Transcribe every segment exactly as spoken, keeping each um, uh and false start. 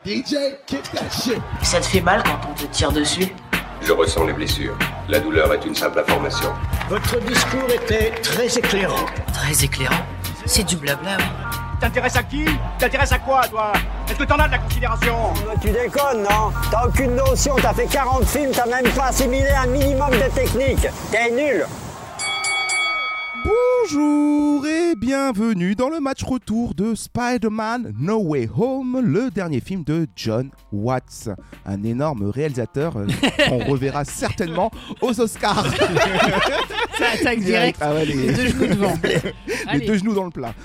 D J, kick that shit. Ça te fait mal quand on te tire dessus? Je ressens les blessures. La douleur est une simple information. Votre discours était très éclairant. Très éclairant? C'est du blabla, oui. T'intéresses à qui? T'intéresses à quoi, toi? Est-ce que t'en as de la considération? Tu déconnes, non? T'as aucune notion, t'as fait quarante films, t'as même pas assimilé un minimum de technique. T'es nul. Bonjour et bienvenue dans le match retour de Spider-Man No Way Home, le dernier film de John Watts, un énorme réalisateur euh, qu'on reverra certainement aux Oscars. Ça attaque direct, ah ouais, les... les deux genoux devant. les deux genoux dans le plat.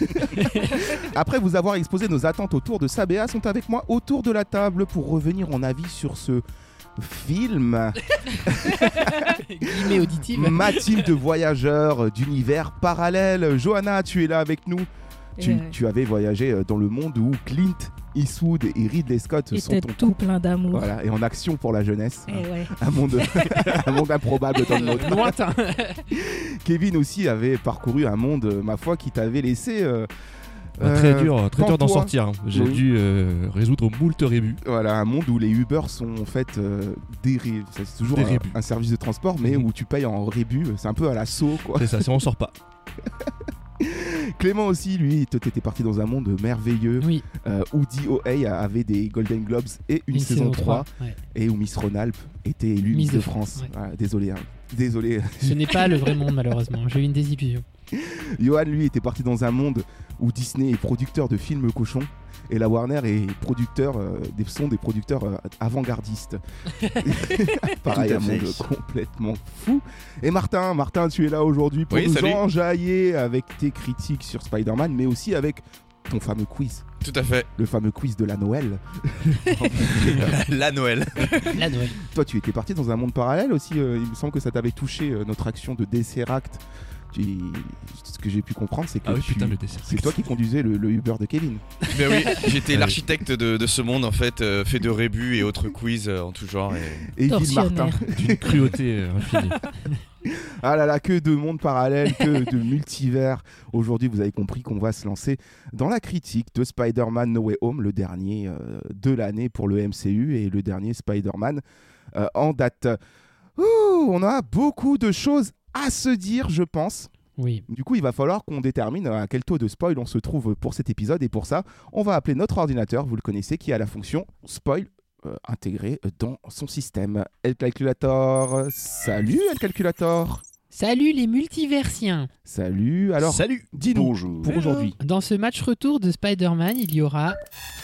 Après vous avoir exposé nos attentes autour de Sabéa, sont avec moi autour de la table pour revenir en avis sur ce film. Guillemets auditive. Ma team de voyageurs d'univers parallèles. Johanna, tu es là avec nous. Tu, Euh... tu avais voyagé dans le monde où Clint Eastwood et Ridley Scott était sont ton tout couple. plein d'amour. Voilà, et en action pour la jeunesse. Et ouais. Un monde, un monde improbable dans le nôtre. Lointain. Kevin aussi avait parcouru un monde, ma foi, qui t'avait laissé. Euh, Euh, très dur, très dur d'en pantois. sortir. Hein. J'ai Oui. dû euh, résoudre moult rébus. Voilà, un monde où les Uber sont en fait euh, des ré... c'est toujours Des un, rébus. un service de transport, mais Mhm. où tu payes en rébus. C'est un peu à l'assaut, quoi. C'est ça, si on sort pas. Clément aussi, lui, t'étais parti dans un monde merveilleux Oui, euh, où D O A avait des Golden Globes et une, une saison trois, ouais. et où Miss Rhône-Alpes était élue Miss de France. ouais. Voilà, désolé, hein. désolé. Ce n'est pas le vrai monde, malheureusement. J'ai eu une désillusion. Johan, lui, était parti dans un monde où Disney est producteur de films cochons et la Warner est producteur, euh, des, sont des producteurs euh, avant-gardistes. Pareil, Tout à un fait. monde complètement fou. Et Martin, Martin, tu es là aujourd'hui pour Oui, nous salut. enjailler avec tes critiques sur Spider-Man, mais aussi avec ton fameux quiz. Tout à fait. Le fameux quiz de la Noël. La Noël. La Noël. Toi, tu étais parti dans un monde parallèle aussi. euh, il me semble que ça t'avait touché euh, notre action de Desseract. Tu... Ce que j'ai pu comprendre, c'est que Ah oui, tu- putain, le dessert. c'est toi qui conduisais le, le Uber de Kevin. Ben oui, j'étais Ouais. l'architecte de, de ce monde en fait, euh, fait de rébus et autres quiz euh, en tout genre. Et... Et Gilles Martin. Tortionnaire. D'une cruauté euh, infinie. Ah là là, que de mondes parallèles, que de multivers. Aujourd'hui, vous avez compris qu'on va se lancer dans la critique de Spider-Man No Way Home, le dernier euh, de l'année pour le M C U et le dernier Spider-Man euh, en date. Ouh, on a beaucoup de choses à se dire, je pense. Oui. Du coup, il va falloir qu'on détermine à quel taux de spoil on se trouve pour cet épisode. Et pour ça, on va appeler notre ordinateur, vous le connaissez, qui a la fonction spoil euh, intégrée dans son système. El Calculator. Salut, El Calculator. Salut les multiversiens. Salut. Alors, Salut. dis-nous, Bonjour. pour aujourd'hui. Dans ce match retour de Spider-Man, il y aura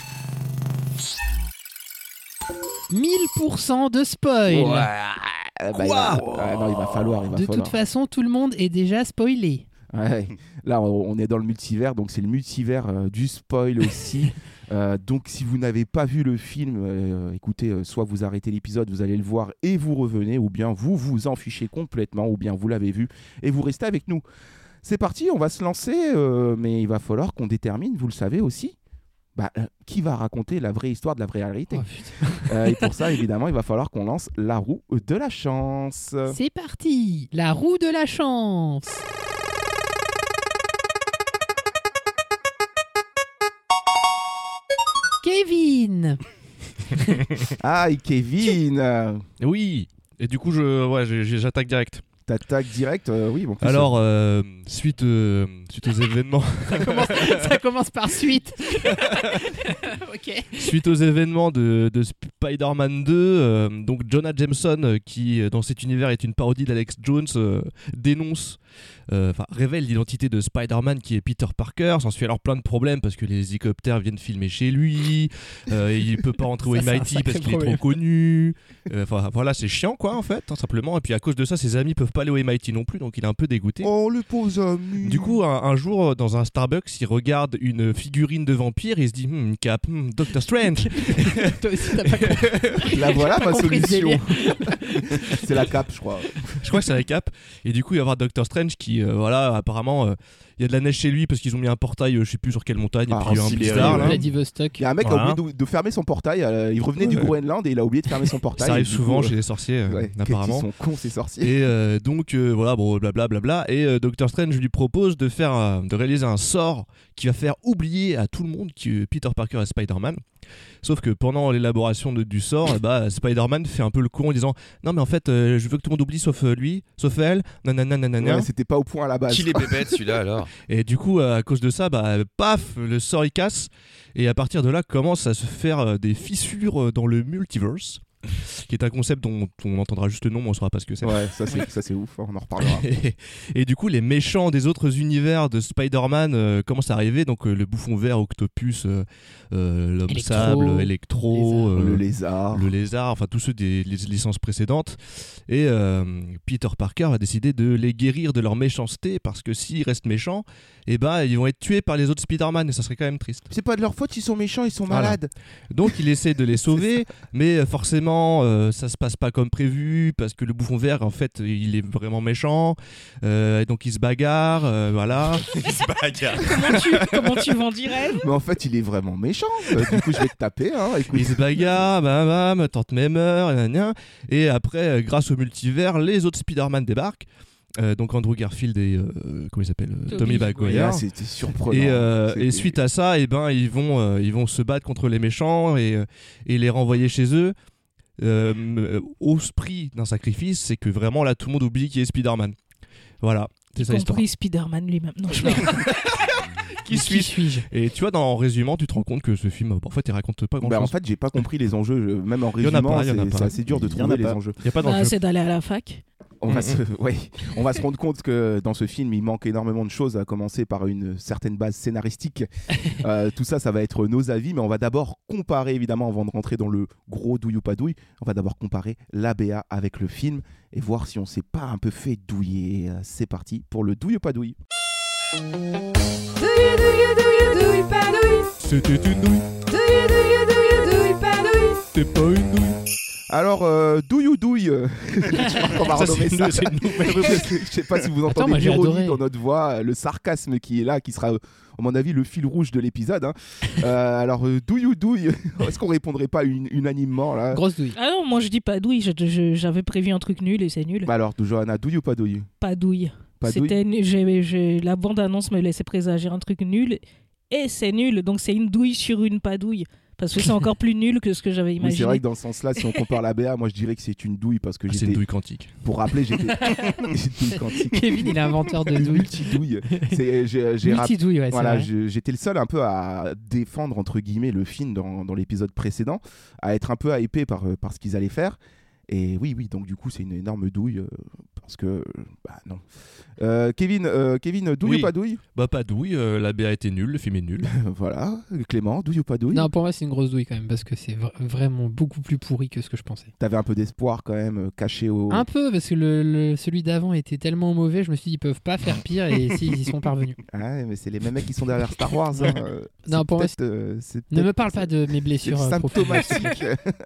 mille pour cent de spoil. Euh, bah, il va- ouais, non, il va falloir. Il va De falloir. toute façon, tout le monde est déjà spoilé. Ouais. Là, on on est dans le multivers, donc c'est le multivers euh, du spoil aussi. Euh, donc, si vous n'avez pas vu le film, euh, écoutez, euh, soit vous arrêtez l'épisode, vous allez le voir et vous revenez, ou bien vous vous en fichez complètement, ou bien vous l'avez vu et vous restez avec nous. C'est parti, on va se lancer, euh, mais il va falloir qu'on détermine, vous le savez aussi, bah, euh, qui va raconter la vraie histoire de la vraie réalité. Oh, putain. Euh, et pour ça, évidemment, il va falloir qu'on lance la roue de la chance. C'est parti. La roue de la chance. Kevin. Aïe, Kevin. Oui. Et du coup, je, ouais, j'ai- j'ai- j'attaque direct. T'attaques direct, euh, oui. Bon, en plus, Alors, euh, suite, euh, suite aux événements, Ça commence, ça commence par suite. Ok. suite aux événements de, de Spider-Man deux, euh, donc Jonah Jameson, euh, qui euh, dans cet univers est une parodie d'Alex Jones, euh, dénonce, euh, enfin révèle l'identité de Spider-Man qui est Peter Parker. S'ensuit alors plein de problèmes parce que les hélicoptères viennent filmer chez lui, euh, et il peut pas rentrer au Ça, c'est un M I T sacré parce qu'il est problème. trop connu. Euh, Enfin voilà, c'est chiant quoi en fait, hein, simplement. Et puis à cause de ça, ses amis peuvent pas aller au M I T non plus, donc il est un peu dégoûté. Oh, le pauvre ami. Du coup, un, un jour, dans un Starbucks, il regarde une figurine de vampire et il se dit hmm, Cap, hmm, Doctor Strange. Toi aussi, t'as pas compris. La voilà ma compris le solution. C'est la cape, je crois. Je crois que c'est la Cap. Et du coup, il va y avoir Doctor Strange qui, euh, voilà, apparemment, euh, il y a de la neige chez lui parce qu'ils ont mis un portail, euh, je sais plus sur quelle montagne, Ah, et puis il y a eu un Sibérie, blizzard. ouais. là. Vladivostok. Il y a un mec qui Voilà. a oublié de, de fermer son portail. euh, il revenait du Ouais. Groenland et il a oublié de fermer son portail. Ça arrive Et du souvent coup, chez les sorciers, euh, ouais, apparemment. Ils sont cons, ces sorciers. Et euh, donc euh, voilà, bon, blablabla, bla, bla, et euh, Doctor Strange lui propose de faire, euh, de réaliser un sort qui va faire oublier à tout le monde que Peter Parker est Spider-Man. Sauf que pendant l'élaboration de, du sort, eh bah, Spider-Man fait un peu le con en disant non mais en fait euh, je veux que tout le monde oublie sauf euh, lui, sauf elle, nanana nanana. Ouais, c'était pas au point à la base. Qu'il est bébête celui-là alors. Et du coup euh, à cause de ça, bah paf, le sort il casse et à partir de là commence à se faire euh, des fissures euh, dans le multiverse. Qui est un concept dont on entendra juste le nom, mais on saura pas ce que c'est. Ouais, ça c'est, ça c'est ouf, on en reparlera. et, et du coup, les méchants des autres univers de Spider-Man euh, commencent à arriver. Donc, euh, le bouffon vert, Octopus, euh, euh, l'homme Électro, sable, Electro, le euh, lézard. le lézard, enfin tous ceux des les licences précédentes. Et euh, Peter Parker va décider de les guérir de leur méchanceté parce que s'ils restent méchants, eh ben, ils vont être tués par les autres Spider-Man et ça serait quand même triste. C'est pas de leur faute, ils sont méchants, ils sont Voilà. malades. Donc il essaie de les sauver, mais euh, forcément euh, ça se passe pas comme prévu parce que le bouffon vert en fait il est vraiment méchant, euh, et donc il se bagarre, euh, voilà. Il se bagarre. Comment tu, comment tu vends du rêve? Mais en fait, il est vraiment méchant. Euh, du coup, je vais te taper. Hein, écoute. Il se bagarre, bam bam, tante May meurt, gna gna. Et après, euh, grâce au multivers, les autres Spider-Man débarquent. Euh, donc Andrew Garfield et euh, comment il s'appelle euh, Tommy. Tommy Et Maguire. là, c'était surprenant. Et, euh, C'était- et suite à ça, eh ben, ils, vont, euh, ils vont se battre contre les méchants et, euh, et les renvoyer chez eux. Euh, euh, au prix d'un sacrifice, c'est que vraiment là, tout le monde oublie qui est Spider-Man. Voilà, c'est ça Y l'histoire. compris Spider-Man lui-même. Non, je Qui Qui suis-je suis-je? Et tu vois, dans, en résumant, tu te rends compte que ce film, en fait, il raconte pas Bah, grand-chose. en fait, j'ai pas compris les enjeux. Je- Même en Il y en a résumant, pas, il y en a c'est, pas. c'est assez dur de Il y en trouver a les pas. enjeux. Il y a pas Bah, d'enjeu. c'est d'aller à la fac. On va, Mm, se, ouais, on va se rendre compte que dans ce film, il manque énormément de choses, à commencer par une certaine base scénaristique. Euh, tout ça, ça va être nos avis, mais on va d'abord comparer, évidemment, avant de rentrer dans le gros douille ou pas douille, on va d'abord comparer l'A B A avec le film et voir si on s'est pas un peu fait douiller. Euh, C'est parti pour le douille ou pas douille. C'était une douille. C'était pas une douille. Alors, euh, douille ou douille euh, je sais pas comment Ça, renommer c'est ça. une, c'est une nouvelle rubrique. Je sais pas si vous Attends, entendez moi, j'ai l'ironie adoré. dans notre voix, euh, le sarcasme qui est là, qui sera, euh, à mon avis, le fil rouge de l'épisode. Hein. Euh, alors, euh, douille ou douille, est-ce qu'on répondrait pas une- unanimement là? Grosse douille. Ah non, moi je dis pas douille. Je- je- J'avais prévu un truc nul et c'est nul. Bah alors, Johanna, douille ou pas douille? Pas douille. Pas douille. C'était nu- j'ai- j'ai- La bande-annonce me laissait présager un truc nul et c'est nul. Donc c'est une douille sur une pas douille. Parce que c'est encore plus nul que ce que j'avais Oui, imaginé. c'est vrai que dans ce sens-là, si on compare la B A, moi je dirais que c'est une douille parce que Ah, c'est j'étais. une douille quantique. Pour rappeler, j'étais. Une douille quantique. Kevin, il est inventeur de Une douille. multi-douille. C'est- j'ai- j'ai rap- Multi-douille, ouais, Voilà, c'est vrai. je- j'étais le seul un peu à défendre entre guillemets le film dans, dans l'épisode précédent, à être un peu hypé par, euh, par ce qu'ils allaient faire. Et oui, oui, donc du coup, c'est une énorme douille euh, parce que euh, bah non. Euh, Kevin, euh, Kevin, douille Oui. ou pas douille? Bah pas douille, euh, la B A était nulle, le film est nul. Voilà, Clément, douille ou pas douille? Non, pour moi, c'est une grosse douille quand même, parce que c'est vra- vraiment beaucoup plus pourri que ce que je pensais. T'avais un peu d'espoir quand même euh, caché au. Un peu, parce que le, le- celui d'avant était tellement mauvais, je me suis dit, ils peuvent pas faire pire, et si, ils y sont parvenus. Ah, mais c'est les mêmes mecs qui sont derrière Star Wars. hein, euh, Non, c'est pour moi, peut-être, euh, c'est Ne me peut-être- parle pas de mes c'est blessures euh, profondes. symptomatique.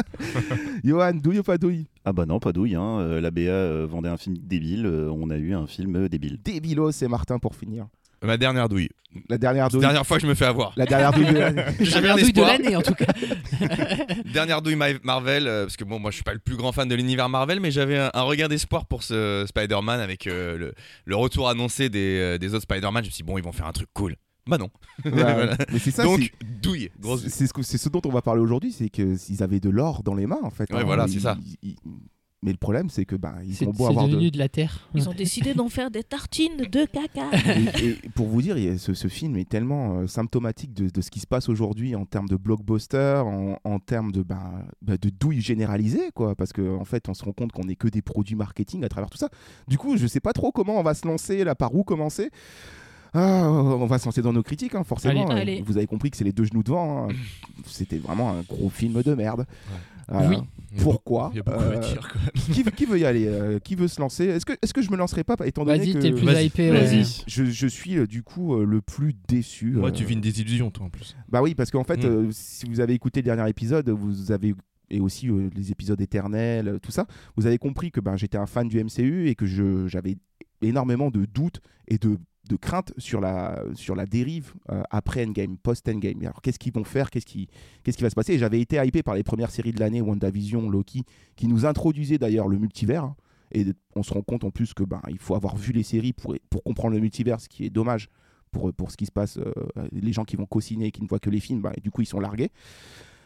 Johan, douille ou pas douille? Ah bah non, pas douille. Hein. Euh, La B A euh, vendait un film débile, euh, on a eu un film euh, débile. Débilos, c'est Martin pour finir. Ma dernière douille. La dernière douille. Dernière fois que je me fais avoir. La dernière douille de l'année. J'avais La un douille de espoir. l'année, en tout cas. Dernière douille Ma- Marvel, euh, parce que bon, moi je suis pas le plus grand fan de l'univers Marvel, mais j'avais un, un regain d'espoir pour ce Spider-Man avec euh, le, le retour annoncé des, euh, des autres Spider-Man. Je me suis dit, bon, ils vont faire un truc cool. Bah non. Ouais, Voilà. Mais c'est ça, Donc, c'est- douille, grosse douille. c'est ce, que- c'est ce dont on va parler aujourd'hui, c'est qu'ils avaient de l'or dans les mains en fait. Ouais, hein. voilà, Ils- c'est ça. ils- ils- Mais le problème, c'est que bah, ils C'est ont beau c'est avoir devenu de. de la terre. Ils ont décidé d'en faire des tartines de caca. et, et pour vous dire, il y a ce, ce film est tellement euh, symptomatique de, de ce qui se passe aujourd'hui en termes de blockbuster, en, en termes de, bah, bah, de douille généralisée, quoi. Parce qu'en en fait, on se rend compte qu'on n'est que des produits marketing à travers tout ça. Du coup, je sais pas trop comment on va se lancer, là, par où commencer. Ah, on va se lancer dans nos critiques, hein, forcément. Allez, Euh, allez. Vous avez compris que c'est les deux genoux devant. hein. C'était vraiment un gros film de merde. Voilà. Oui. Pourquoi Il y a beaucoup Euh, à dire quand même. qui, qui veut y aller euh, Qui veut se lancer Est-ce que, est-ce que je me lancerai pas, étant donné Vas-y, que t'es le plus Vas-y, hypé. ouais. vas-y. je, je suis euh, du coup euh, le plus déçu. Moi, euh, tu vis une désillusion, toi en plus. Bah oui, parce qu'en fait, Mm. euh, si vous avez écouté le dernier épisode, vous avez et aussi euh, les épisodes éternels, euh, tout ça, vous avez compris que ben, j'étais un fan du M C U et que je, j'avais énormément de doutes et de, de craintes sur la, sur la dérive euh, après Endgame, post-Endgame. Alors qu'est-ce qu'ils vont faire, qu'est-ce qui, qu'est-ce qui va se passer? Et j'avais été hypé par les premières séries de l'année, WandaVision, Loki, qui nous introduisaient d'ailleurs le multivers. hein. Et on se rend compte en plus que ben, il faut avoir vu les séries pour, pour comprendre le multivers, ce qui est dommage pour, pour ce qui se passe. Euh, les gens qui vont co-signer, qui ne voient que les films, ben, et du coup ils sont largués.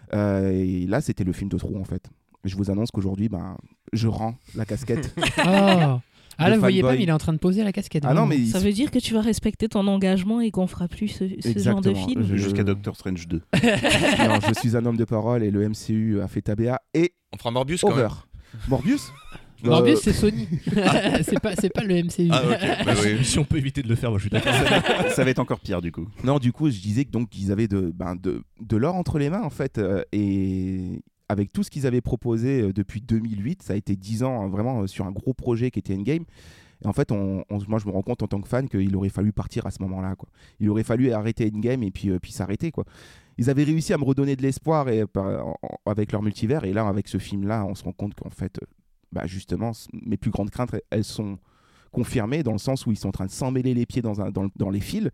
Euh, et là, c'était le film de trop en fait. Je vous annonce qu'aujourd'hui, ben, je rends la casquette. Oh. Ah là, vous voyez fanboy. pas, mais il est en train de poser la casquette. Ah non, vraiment. mais Ça veut dire que tu vas respecter ton engagement et qu'on fera plus ce, ce genre de Exactement. film. Je- Jusqu'à Doctor Strange deux. non, je suis un homme de parole et le M C U a fait ta B A et On fera Morbius quand Over. même. Morbius Morbius, Euh, c'est Sony. c'est pas, c'est pas le M C U. Ah ok, bah oui. Si on peut éviter de le faire, moi je suis d'accord. Ça va être encore pire du coup. Non, du coup, je disais que donc ils avaient de, ben, de, de l'or entre les mains en fait, euh, et avec tout ce qu'ils avaient proposé euh, depuis deux mille huit, ça a été dix ans hein, vraiment euh, sur un gros projet qui était Endgame. Et en fait, on, on- moi, je me rends compte en tant que fan qu'il aurait fallu partir à ce moment-là, quoi. Il aurait fallu arrêter Endgame et puis, euh, puis s'arrêter, quoi. Ils avaient réussi à me redonner de l'espoir et, par- en- en- avec leur multivers, et là, avec ce film-là, on se rend compte qu'en fait, euh, bah, justement, c- mes plus grandes craintes, elles sont confirmées dans le sens où ils sont en train de s'emmêler les pieds dans, un, dans, le- dans les fils.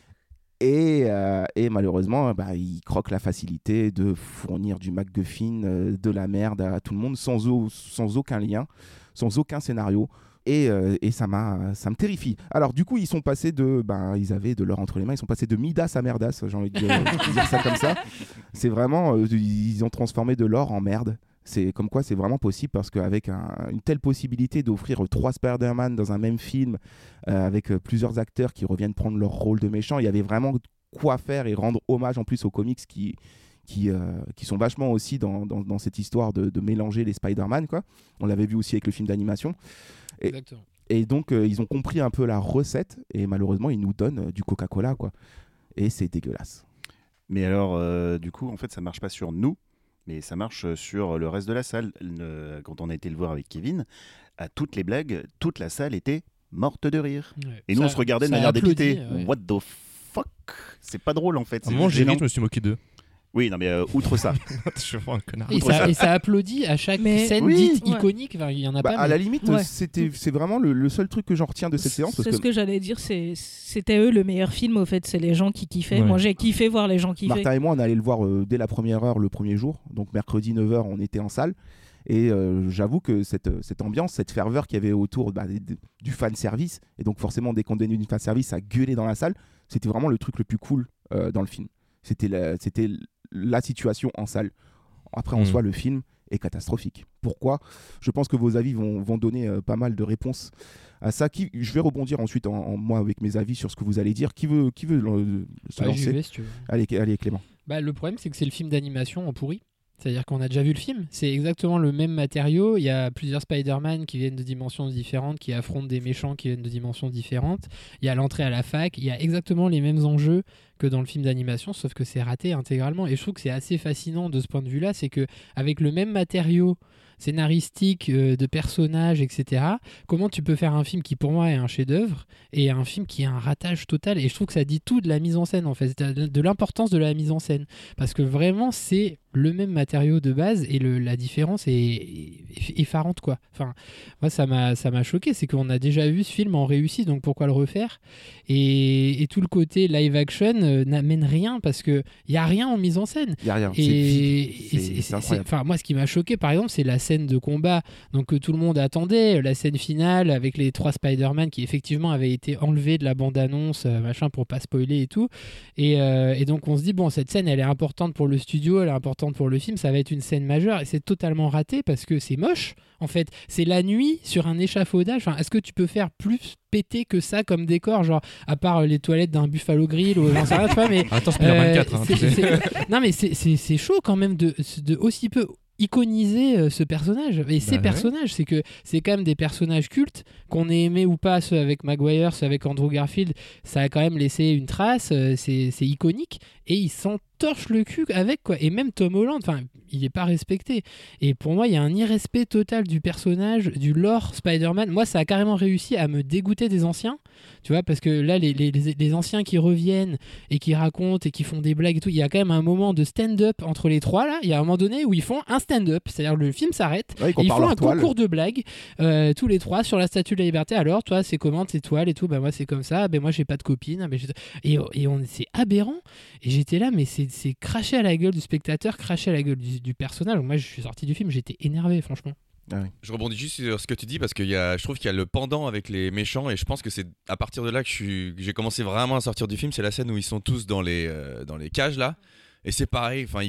Et, euh, et malheureusement, bah, ils croquent la facilité de fournir du MacGuffin, euh, de la merde à tout le monde sans, au- sans aucun lien, sans aucun scénario. Et, euh, et ça, m'a, ça me terrifie. Alors du coup, ils sont passés de... Ben, ils avaient de l'or entre les mains, ils sont passés de Midas à Merdas, j'ai envie de dire, de dire ça comme ça. C'est vraiment... euh, ils ont transformé de l'or en merde. C'est comme quoi c'est vraiment possible parce qu'avec un- une telle possibilité d'offrir trois Spider-Man dans un même film, euh, avec euh, plusieurs acteurs qui reviennent prendre leur rôle de méchants, il y avait vraiment quoi faire et rendre hommage en plus aux comics qui, qui, euh, qui sont vachement aussi dans, dans, dans cette histoire de, de mélanger les Spider-Man, quoi. On l'avait vu aussi avec le film d'animation. Et, Exactement. et donc euh, ils ont compris un peu la recette et malheureusement ils nous donnent euh, du Coca-Cola, quoi. Et c'est dégueulasse. Mais alors, euh, du coup, en fait, ça marche pas sur nous, mais ça marche sur le reste de la salle. Le- Quand on a été le voir avec Kevin, à toutes les blagues, toute la salle était morte de rire. Ouais. Et nous, Ça- on se regardait de ça manière applaudit, dépitée. ouais. What the fuck? C'est pas drôle en fait. À un c'est moment, juste j'ai gênant. ri, je me suis moqué d'eux. Oui, non, mais euh, outre ça. Je suis vraiment un connard. Et Outre ça, ça. et ça applaudit à chaque Mais- scène Oui. dite Ouais. iconique. Enfin, il y en a Bah, pas. à mais- la limite, Ouais. c'était, c'est vraiment le, le seul truc que j'en retiens de cette séance. Parce C'est que ce que j'allais dire, c'est- c'était eux le meilleur film au fait, c'est les gens qui kiffaient. Ouais. Moi j'ai kiffé voir les gens kiffer. Martin et moi, on allait le voir euh, dès la première heure, le premier jour. Donc mercredi neuf heures, on était en salle. Et euh, j'avoue que cette, cette ambiance, cette ferveur qu'il y avait autour bah, des- des- du fan service, et donc forcément dès qu'on donnait du fan service, ça gueulait dans la salle, c'était vraiment le truc le plus cool euh, dans le film. C'était la, c'était la situation en salle. Après, en Mhm. soi, le film est catastrophique. Pourquoi ? Je pense que vos avis vont, vont donner euh, pas mal de réponses à ça. Qui, je vais rebondir ensuite, en, en- moi, avec mes avis sur ce que vous allez dire. Qui veut, qui veut euh, se Bah, j'y lancer ? vais, si tu veux. Allez, allez, Clément. Bah, le problème, c'est que c'est le film d'animation en pourri. C'est-à-dire qu'on a déjà vu le film. C'est exactement le même matériau. Il y a plusieurs Spider-Man qui viennent de dimensions différentes, qui affrontent des méchants qui viennent de dimensions différentes. Il y a l'entrée à la fac. Il y a exactement les mêmes enjeux que dans le film d'animation, sauf que c'est raté intégralement. Et je trouve que c'est assez fascinant de ce point de vue-là. C'est que avec le même matériau scénaristique, euh, de personnages, et cetera, comment tu peux faire un film qui, pour moi, est un chef-d'œuvre et un film qui est un ratage total. Et je trouve que ça dit tout de la mise en scène, en fait, de de l'importance de la mise en scène. Parce que vraiment, c'est le même matériau de base et le, la différence est, est effarante, quoi. Enfin, moi, ça m'a, ça m'a choqué, c'est qu'on a déjà vu ce film en réussi, donc pourquoi le refaire ? et, et tout le côté live action euh, n'amène rien parce qu'il n'y a rien en mise en scène. Il n'y a rien. C'est Et, vide. et C'est- c'est- c'est c'est- incroyable. enfin, moi, ce qui m'a choqué, par exemple, c'est la scène de combat donc, que tout le monde attendait, la scène finale avec les trois Spider-Man qui effectivement avaient été enlevés de la bande-annonce, euh, machin, pour pas spoiler et tout. Et, euh, et donc, on se dit, bon, cette scène, elle est importante pour le studio, elle est importante pour le film, ça va être une scène majeure. Et c'est totalement raté parce que c'est moche, en fait. C'est la nuit sur un échafaudage. Enfin, est-ce que tu peux faire plus pété que ça comme décor, genre, à part les toilettes d'un Buffalo Grill ou j'en sais rien, tu vois, mais Attends, Spider-Man euh, quatre. hein, c'est- tu sais. c'est- non, mais c'est- c'est c'est chaud quand même de, de aussi peu iconiser euh, ce personnage et ces ouais. personnages. C'est que c'est quand même des personnages cultes, qu'on ait aimé ou pas, ceux avec Maguire, ceux avec Andrew Garfield, ça a quand même laissé une trace, euh, c'est c'est iconique et ils s'en torchent le cul avec, quoi. Et même Tom Holland, enfin, il est pas respecté. Et pour moi, il y a un irrespect total du personnage, du lore Spider-Man. Moi, ça a carrément réussi à me dégoûter des anciens, tu vois, parce que là, les, les, les- les anciens qui reviennent et qui racontent et qui font des blagues et tout, il y a quand même un moment de stand-up entre les trois, là. Il y a un moment donné où ils font un stand-up, c'est-à-dire le film s'arrête, Ouais, ils et ils comparent font leur un toile. concours de blagues, euh, tous les trois, sur la Statue de la Liberté. Alors, toi, c'est comment tes toiles et tout? Ben moi, c'est comme ça. Ben moi, j'ai pas de copine. Ben, j'ai- et, et on, c'est aberrant. Et j'étais là, mais c'est, c'est craché à la gueule du spectateur, craché à la gueule du, du personnage. Moi, je suis sorti du film, j'étais énervé, franchement. Je rebondis juste sur ce que tu dis parce que y a, je trouve qu'il y a le pendant avec les méchants et je pense que c'est à partir de là que, je suis, que j'ai commencé vraiment à sortir du film. C'est la scène où ils sont tous dans les, euh, dans les cages là. Et c'est pareil, enfin, ils perdent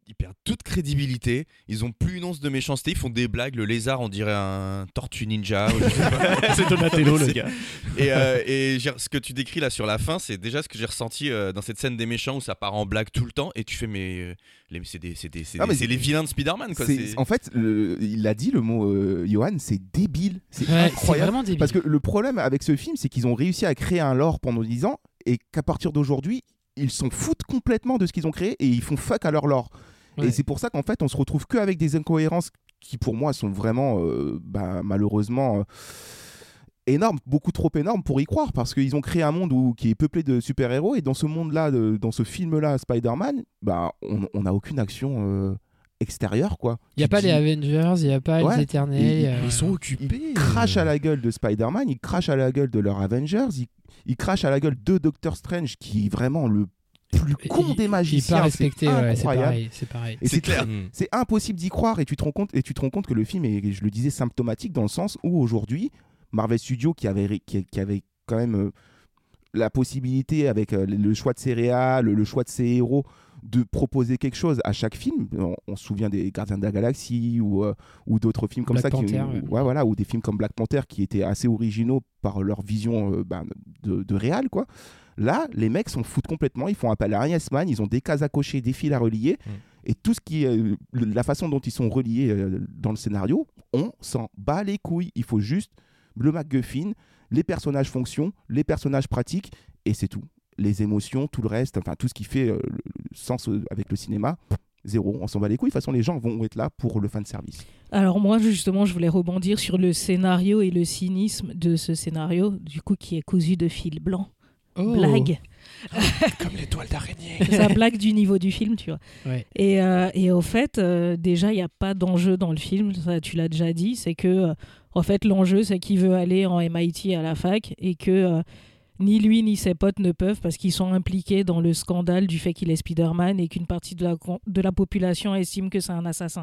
ils perdent toute crédibilité. Ils ont plus une once de méchanceté. Ils font des blagues. Le lézard, on dirait un tortue ninja. Ou je sais pas. C'est Donatello, le C'est- gars. Et, euh, et j'ai- ce que tu décris là sur la fin, c'est déjà ce que j'ai ressenti euh, dans cette scène des méchants où ça part en blague tout le temps. Et tu fais, mais euh, les, c'est, des, c'est, des, c'est, Ah, des- mais c'est les vilains de Spider-Man. Quoi. C'est- C'est- En fait, le- il a dit le mot, euh, Johan, c'est débile. C'est Ouais, c'est incroyable. vraiment débile. Parce que le problème avec ce film, c'est qu'ils ont réussi à créer un lore pendant dix ans et qu'à partir d'aujourd'hui, ils s'en foutent complètement de ce qu'ils ont créé et ils font fuck à leur lore. Ouais. Et c'est pour ça qu'en fait, on se retrouve qu'avec des incohérences qui, pour moi, sont vraiment, euh, bah, malheureusement, euh, énormes, beaucoup trop énormes pour y croire, parce qu'ils ont créé un monde où, qui est peuplé de super-héros, et dans ce monde-là, de- dans ce film-là, Spider-Man, bah, on n'a aucune action euh, extérieure, quoi. Il n'y a Tu pas dis- les Avengers, il n'y a pas Ouais. les Éternels. Et- y a- Ils sont occupés. Ils crachent à la gueule de Spider-Man, ils crachent à la gueule de leurs Avengers, ils, ils crachent à la gueule de Doctor Strange, qui est vraiment le plus Il- con des Il magiciens. pas c'est respecté, ouais, c'est incroyable. pareil. C'est pareil. Et C'est c'est clair. très- Mm. c'est impossible d'y croire, et tu te rends compte, et tu te rends compte que le film est, je le disais, symptomatique dans le sens où aujourd'hui, Marvel Studios, qui avait, ré- qui, qui avait quand même euh, la possibilité, avec euh, le choix de ses réals, le, le choix de ses héros, de proposer quelque chose à chaque film. On, on se souvient des Gardiens de la Galaxie ou, euh, ou d'autres films comme Black ça, qui, Panther, ou- ouais. ouais, voilà, ou des films comme Black Panther qui étaient assez originaux par leur vision euh, ben, de, de réal, quoi. Là, les mecs s'en foutent complètement. Ils font appel à Yes Man, ils ont des cases à cocher, des fils à relier. Mm. Et tout ce qui est. euh, le- la façon dont ils sont reliés euh, dans le scénario, on s'en bat les couilles. Il faut juste le MacGuffin, les personnages fonctions, les personnages pratiques, et c'est tout. Les émotions, tout le reste, enfin tout ce qui fait euh, le le sens euh, avec le cinéma, zéro. On s'en bat les couilles. De toute façon, les gens vont être là pour le fan service. Alors moi justement je voulais rebondir sur le scénario et le cynisme de ce scénario, du coup qui est cousu de fil blanc. Oh. Blague. Comme l'étoile d'araignée. C'est la blague du niveau du film, tu vois. Ouais. Et, euh, et au fait, euh, déjà, il n'y a pas d'enjeu dans le film, ça, tu l'as déjà dit, c'est que, euh, en fait, l'enjeu, c'est qu'il veut aller en M I T à la fac et que euh, ni lui ni ses potes ne peuvent parce qu'ils sont impliqués dans le scandale du fait qu'il est Spider-Man et qu'une partie de la, de la population estime que c'est un assassin.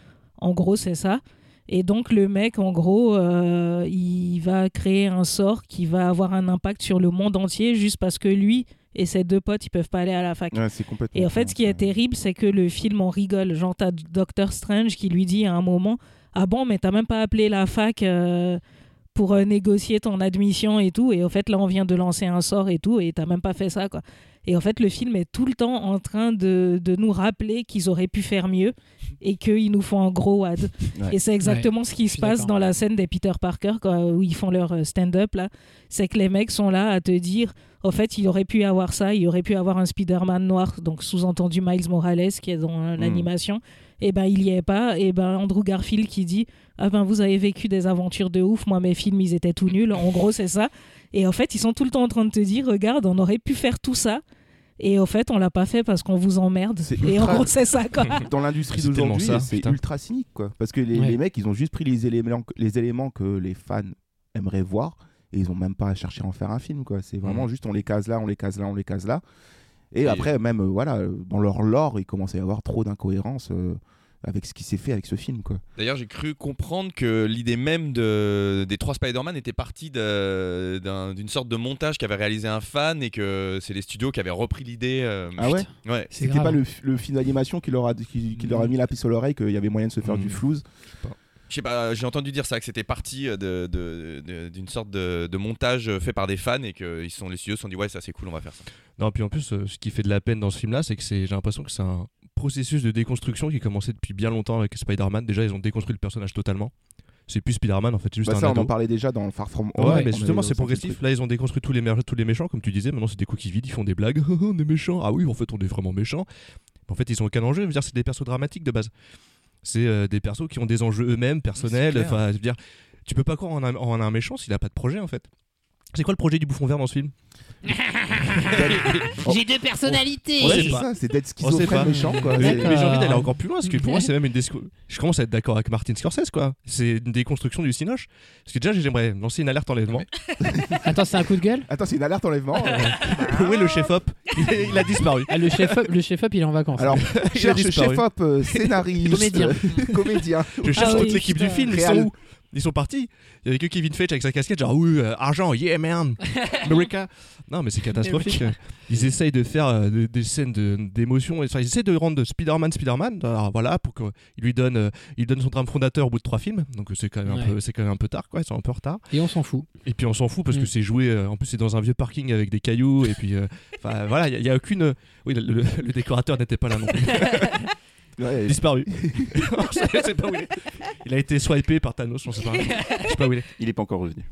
En gros, c'est ça. Et donc, le mec, en gros, euh, il va créer un sort qui va avoir un impact sur le monde entier juste parce que lui et ses deux potes, ils peuvent pas aller à la fac. Ouais, c'est complètement. Et en fait, ce qui est terrible, c'est que le film en rigole. Genre, t'as Doctor Strange qui lui dit à un moment « Ah bon, mais t'as même pas appelé la fac euh, pour euh, négocier ton admission et tout. » Et en fait, là, on vient de lancer un sort et tout, et t'as même pas fait ça, quoi. Et en fait, le film est tout le temps en train de, de nous rappeler qu'ils auraient pu faire mieux et qu'ils nous font un gros wad. Ouais. Et c'est exactement ce qui je se suis passe d'accord. dans la scène des Peter Parker, quoi, où ils font leur euh, stand-up, là. C'est que les mecs sont là à te dire, en fait, il aurait pu avoir ça, il aurait pu avoir un Spider-Man noir, donc sous-entendu Miles Morales, qui est dans euh, l'animation. Et ben, il y est pas. Et ben, Andrew Garfield qui dit, ah ben, vous avez vécu des aventures de ouf, moi, mes films, ils étaient tout nuls. En gros, c'est ça. Et en fait, ils sont tout le temps en train de te dire, regarde, on aurait pu faire tout ça. Et au fait, on l'a pas fait parce qu'on vous emmerde. C'est Et en ultra- gros, c'est ça, quoi. Dans l'industrie C'est tellement d'aujourd'hui, ça, c'est putain. ultra cynique, quoi. Parce que les, Ouais. les mecs, ils ont juste pris les éléments, que- les éléments que les fans aimeraient voir et ils ont même pas cherché à en faire un film, quoi. C'est vraiment Mhm. juste on les case là, on les case là, on les case là. Et, Et- après, même, euh, voilà, euh, dans leur lore, il commence à y avoir trop d'incohérences euh, avec ce qui s'est fait avec ce film, quoi. D'ailleurs, j'ai cru comprendre que l'idée même de, des trois Spider-Man était partie de- d'un- d'une sorte de montage qu'avait réalisé un fan et que c'est les studios qui avaient repris l'idée. euh, Ah ouais Ouais. C'est C'était grave. pas le, f- le film d'animation qui leur a, qui, qui leur a mis la puce à l'oreille qu'il y avait moyen de se faire Mhm. du flouze. Je sais pas, j'ai entendu dire ça, que c'était parti de- de- de- d'une sorte de, de montage fait par des fans et que ils sont, les studios se sont dit ouais, ça c'est cool, on va faire ça. Non, puis en plus, euh, ce qui fait de la peine dans ce film-là, c'est que c'est, j'ai l'impression que c'est un processus de déconstruction qui commençait depuis bien longtemps avec Spider-Man. Déjà, ils ont déconstruit le personnage totalement. C'est plus Spider-Man, en fait, c'est juste Bah, un ça, on ado. en parlait déjà dans Far From Ouais, Home. mais On justement, avait c'est ressenti progressif. le truc. Là, ils ont déconstruit tous les, mé- tous les méchants, comme tu disais. Maintenant, c'est des coquilles vides, ils font des blagues. On est méchants. Ah oui, en fait, on est vraiment méchants. En fait, ils ont aucun enjeu. Je veux dire, c'est des persos dramatiques de base. C'est euh, des persos qui ont des enjeux eux-mêmes, personnels. C'est clair. Enfin, je veux dire, tu peux pas croire en un, en un méchant s'il a pas de projet, en fait. C'est quoi le projet du bouffon vert dans ce film? J'ai deux personnalités. On Ouais, sait c'est pas. ça, c'est d'être On sait pas. schizophrène méchant, quoi. Mais, C'est- mais j'ai envie d'aller D'accord. encore plus loin, parce que pour moi, c'est même une disco... Je commence à être d'accord avec Martin Scorsese, quoi. C'est une déconstruction du cinoche. Parce que déjà, j'aimerais lancer une alerte enlèvement. Attends, c'est un coup de gueule. Attends, c'est une alerte enlèvement. euh. Où est le chef-op? il, il a disparu. Ah, le chef-op, le chef-op, il est en vacances. Alors, Il a cherche disparu. chef-op, euh, scénariste, Comédien. euh, comédien. Je cherche Ah toute oui, l'équipe du putain. film, ils Réal. sont où? Ils sont partis. Il y avait que Kevin Feige avec sa casquette, genre oui, euh, argent, yeah man, America. Non, mais c'est catastrophique. Ils essayent de faire euh, des, des scènes de, d'émotion. Enfin, ils essaient de rendre Spider-Man Spider-Man. Alors voilà, pour qu'il lui donne, euh, il donne son drame fondateur au bout de trois films. Donc c'est quand même Ouais. un peu, c'est quand même un peu tard, quoi. Ils sont un peu en retard. Et on s'en fout. Et puis on s'en fout parce Mm. que c'est joué. euh, en plus, c'est dans un vieux parking avec des cailloux. Et puis, euh, enfin voilà, il y, a aucune. euh, Oui, le, le- le décorateur n'était pas là non plus. Ouais, Disparu. Je sais pas où il est. Il a été swipé par Thanos, on sait pas. Je sais pas où il est. Il est pas encore revenu.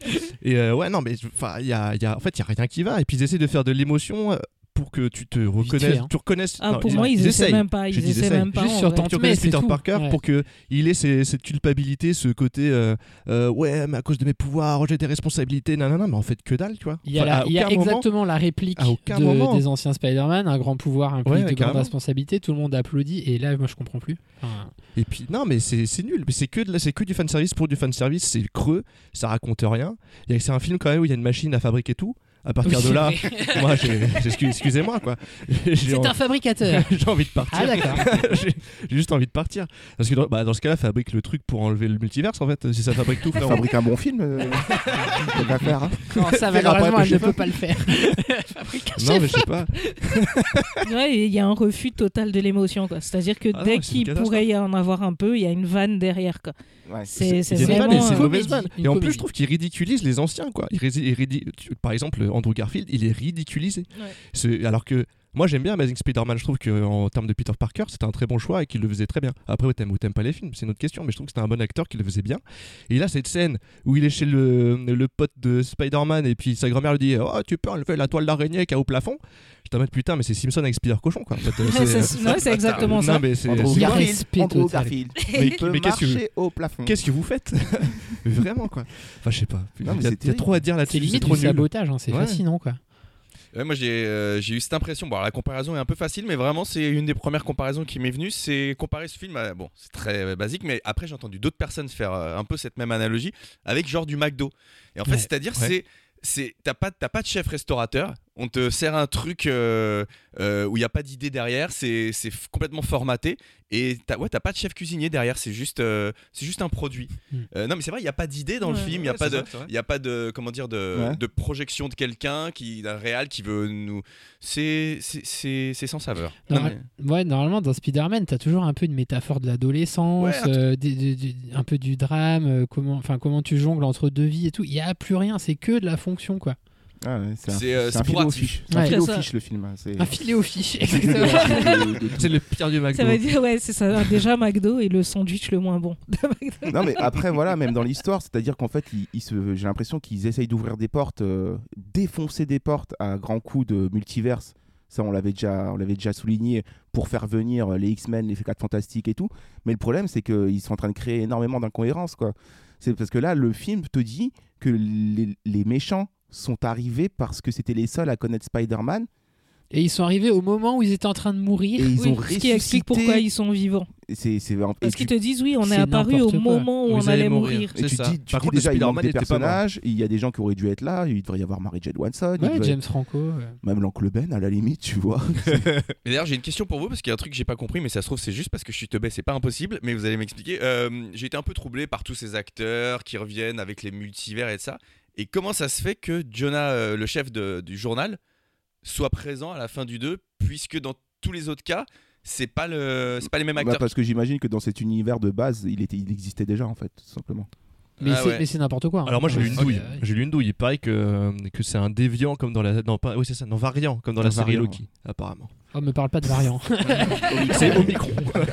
Et euh, ouais, non, mais enfin, il y a, il y a, en fait, il y a rien qui va. Et puis ils essaient de faire de l'émotion euh, pour que tu te reconnaisses, fait, hein. tu reconnaisses. Ah, non, pour moi, ils essaient essayent. même pas. Je Ils dis, essaient essayent. même pas. Juste en sur vrai. ton- Pour que tu Mais reconnaisses c'est Peter tout. Parker, Ouais. pour que il ait ces- cette culpabilité, ce côté euh, euh, ouais, mais à cause de mes pouvoirs, j'ai des responsabilités, non, non, non, mais en fait que dalle, tu vois. Il y a, Enfin, la- à il y a aucun moment- exactement la réplique à aucun de- moment. des anciens Spider-Man, un grand pouvoir implique Ouais, de grandes carrément. responsabilités, tout le monde applaudit et là moi je comprends plus. Enfin, Et puis non, mais c'est c'est nul, mais c'est que de la- c'est que du fan service pour du fan service, c'est creux, ça raconte rien. Il y a- C'est un film quand même où il y a une machine à fabriquer tout. À partir oui, de là, c'est vrai. moi, j'ai, excuse- excusez-moi quoi. J'ai C'est en- un fabricateur. j'ai envie de partir. Ah d'accord. j'ai, j'ai juste envie de partir. Parce que dans, bah, dans ce cas-là, fabrique le truc pour enlever le multiverse en fait. Si ça fabrique tout, Ça frérot. fabrique un bon film. Euh... Faut pas faire. Hein. Non, ça Fais malheureusement rapport elle ne avec le peut pas le faire. Fabrique un Non, chef. mais je sais pas. Ouais, et il y a un refus total de l'émotion, quoi. C'est-à-dire que Ah non, dès c'est une qu'il catastrophe. pourrait y en avoir un peu, il y a une vanne derrière, quoi. Ouais. C'est c'est C'est une vanne vraiment. et c'est une euh, mauvaise comédie, vanne. une Et en plus, comédie. je trouve qu'il ridiculise les anciens, quoi. Il rési- il ridi- tu- Par exemple, Andrew Garfield, il est ridiculisé. Ouais. C'est- Alors que moi, j'aime bien Amazing Spider-Man. Je trouve qu'en termes de Peter Parker, c'était un très bon choix et qu'il le faisait très bien. Après, ouais, t'aimes ou t'aimes pas les films, c'est une autre question, mais je trouve que c'était un bon acteur qui le faisait bien. Et là, cette scène où il est chez le, le pote de Spider-Man et puis sa grand-mère lui dit oh, tu peux enlever la toile d'araignée qu'il y a au plafond. Je t'en mets putain, mais c'est Simpson avec Spider Cochon, quoi. En fait, Ouais, c'est ouais, c'est exactement Non, ça. mais c'est. Andrew c'est- Il y a Garfield, respect Andrew total. Garfield. Mais- Il peut mais qu'est-ce que- marcher au plafond. Qu'est-ce que vous faites Vraiment, quoi. Enfin, je sais pas. Il y Non, mais a- c'est il y a terrible. trop à dire C'est là-dessus. limite trop du nul. sabotage, hein, c'est Ouais. fascinant quoi. Ouais, moi j'ai euh, j'ai eu cette impression, bon alors, la comparaison est un peu facile mais vraiment c'est une des premières comparaisons qui m'est venue, c'est comparer ce film à, bon c'est très euh, basique mais après j'ai entendu d'autres personnes faire euh, un peu cette même analogie avec genre du McDo et en fait Ouais, c'est à dire ouais. c'est c'est t'as pas t'as pas de chef restaurateur, on te sert un truc euh, euh, où il y a pas d'idée derrière, c'est c'est f- complètement formaté et t'as ouais t'as pas de chef cuisinier derrière, c'est juste euh, c'est juste un produit. Mm. Euh, non mais c'est vrai il y a pas d'idée dans le Ouais. film, il y a Ouais, pas c'est de ça, c'est vrai. il y a pas de comment dire de, Ouais. de projection de quelqu'un qui d'un réal qui veut nous c'est c'est c'est c'est sans saveur. Non, Non, mais- Ouais, normalement dans Spider-Man, t'as toujours un peu une métaphore de l'adolescence, Ouais, att- euh, des- des- des- un peu du drame, euh, comment, enfin comment tu jongles entre deux vies et tout. Il y a plus rien, c'est que de la fonction quoi. Ah ouais, c'est un, C'est, euh, c'est c'est un pour filet aux actif. fiches. C'est un Ouais. filet aux C'est ça. fiches le film. hein, C'est Un filet aux fiches, un filet aux exactement. fiches de- de tout. C'est le pire du McDo. Ça veut dire, ouais, c'est ça. Déjà, McDo est le sandwich le moins bon de McDo. Non mais après voilà, même dans l'histoire, c'est-à-dire qu'en fait, ils, ils se, j'ai l'impression qu'ils essayent d'ouvrir des portes, euh, défoncer des portes à grands coups de multiverse. Ça, on l'avait déjà, on l'avait déjà souligné pour faire venir les X-Men, les quatre Fantastiques et tout. Mais le problème, c'est qu'ils sont en train de créer énormément d'incohérences, quoi. C'est parce que là, le film te dit que les, les méchants sont arrivés parce que c'était les seuls à connaître Spider-Man. Et ils sont arrivés au moment où ils étaient en train de mourir. Et ils Oui, ont ce qui ressuscité. explique pourquoi ils sont vivants. Et c'est, c'est, et Parce qu'ils tu- te disent, oui, on est c'est apparu au n'importe quoi. moment où Vous on allez allait mourir. mourir. Et C'est tu ça. te dis, tu Par dis contre, le déjà, il manque Spider-Man des était pas personnages, il y a des gens qui auraient dû être là, il devrait y avoir Mary Jane Watson, il Ouais, devrait- James Franco. euh. même l'oncle Ben à la limite, tu vois. Mais d'ailleurs, j'ai une question pour vous parce qu'il y a un truc que j'ai pas compris, mais ça se trouve c'est juste parce que je suis teubé, c'est pas impossible, mais vous allez m'expliquer. Euh, j'ai été un peu troublé par tous ces acteurs qui reviennent avec les multivers et ça. Et comment ça se fait que Jonah, euh, le chef de- du journal, soit présent à la fin du deux, puisque dans tous les autres cas, c'est pas le, c'est pas les mêmes Bah, acteurs. parce que j'imagine que dans cet univers de base, il, était, il existait déjà en fait, tout simplement. Mais Ah c'est ouais. mais c'est n'importe quoi. hein. Alors moi j'ai lu une Ok, douille. ouais. J'ai lu une douille. Il paraît que que c'est un déviant comme dans la non pas oui c'est ça non variant comme dans Un la série variant. Loki apparemment. Oh, me parle pas de variant. C'est Omicron.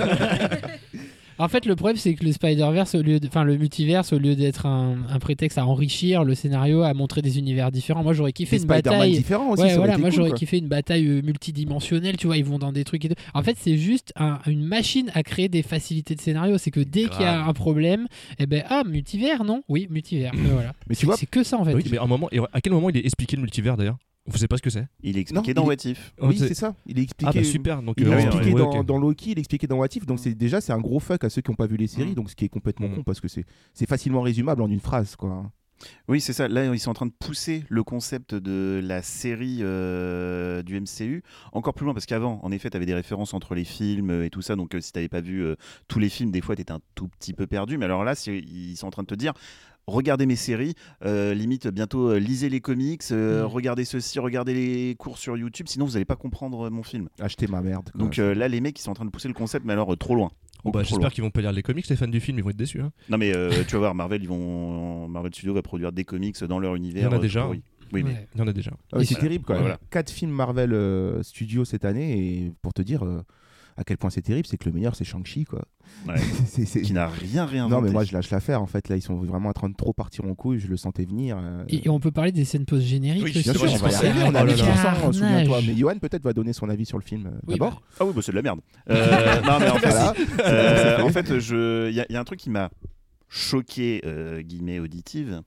En fait, le problème, c'est que le Spider-Verse, au lieu de... enfin le multiverse, au lieu d'être un, un prétexte à enrichir le scénario, à montrer des univers différents, moi j'aurais kiffé Des une Spider-Man bataille. différents aussi, Ouais, ça aurait voilà, été moi cool, j'aurais quoi. kiffé une bataille euh, multidimensionnelle, tu vois, ils vont dans des trucs et tout. En fait, c'est juste un- une machine à créer des facilités de scénario. C'est que dès qu'il y a Grave. un problème, eh ben, ah, multivers, non? Oui, multivers. Mais voilà. Mais tu C'est- vois, c'est que ça en fait. Oui, mais à un moment et à quel moment il est expliqué le multivers d'ailleurs? Vous savez pas ce que c'est? Il est expliqué Non, dans il What est- If. oui, c'est- c'est ça. Il est expliqué. Ah bah super donc Il euh, est ouais, expliqué ouais, dans, ok. dans Loki, il est expliqué dans What If, donc c'est déjà c'est un gros fuck à ceux qui n'ont pas vu les séries, Mm. donc ce qui est complètement Mm. con parce que c'est c'est facilement résumable en une phrase quoi. Oui, c'est ça. Là, ils sont en train de pousser le concept de la série euh, du M C U encore plus loin, parce qu'avant, en effet, tu avais des références entre les films et tout ça, donc euh, si tu n'avais pas vu euh, tous les films, des fois, tu étais un tout petit peu perdu. Mais alors là, ils sont en train de te dire... Regardez mes séries, euh, limite bientôt euh, lisez les comics, euh, mmh. regardez ceci, regardez les cours sur YouTube, sinon vous n'allez pas comprendre euh, mon film. Achetez ma merde. Quoi. Donc euh, là, les mecs, ils sont en train de pousser le concept, mais alors euh, trop loin. Oh bah, j'espère qu'ils vont pas lire les comics, les fans du film, ils vont être déçus. Hein. Non mais euh, tu vas voir, Marvel, ils vont, Marvel Studios va produire des comics dans leur univers. Il y en a euh, déjà. Oui, oui mais... il y en a déjà. Ah, c'est voilà. terrible quoi. Voilà. Quatre films Marvel euh, Studios cette année, et pour te dire. Euh... à quel point c'est terrible, c'est que le meilleur c'est Shang-Chi quoi. Ouais. c'est, c'est... Qui n'a rien réinventé. Non mais moi je lâche l'affaire en fait, là ils sont vraiment en train de trop partir en couille, je le sentais venir. Euh... Et, et on peut parler des scènes post-génériques. Oui, bien sûr, on va y arriver, on a mis chanson, souviens-toi. Mais Yoann peut-être va donner son avis sur le film euh, oui, d'abord. Bah... Ah oui bah c'est de la merde. Euh, non mais en fait, voilà. euh, en fait je... il y, y a un truc qui m'a choqué, euh, guillemets auditive.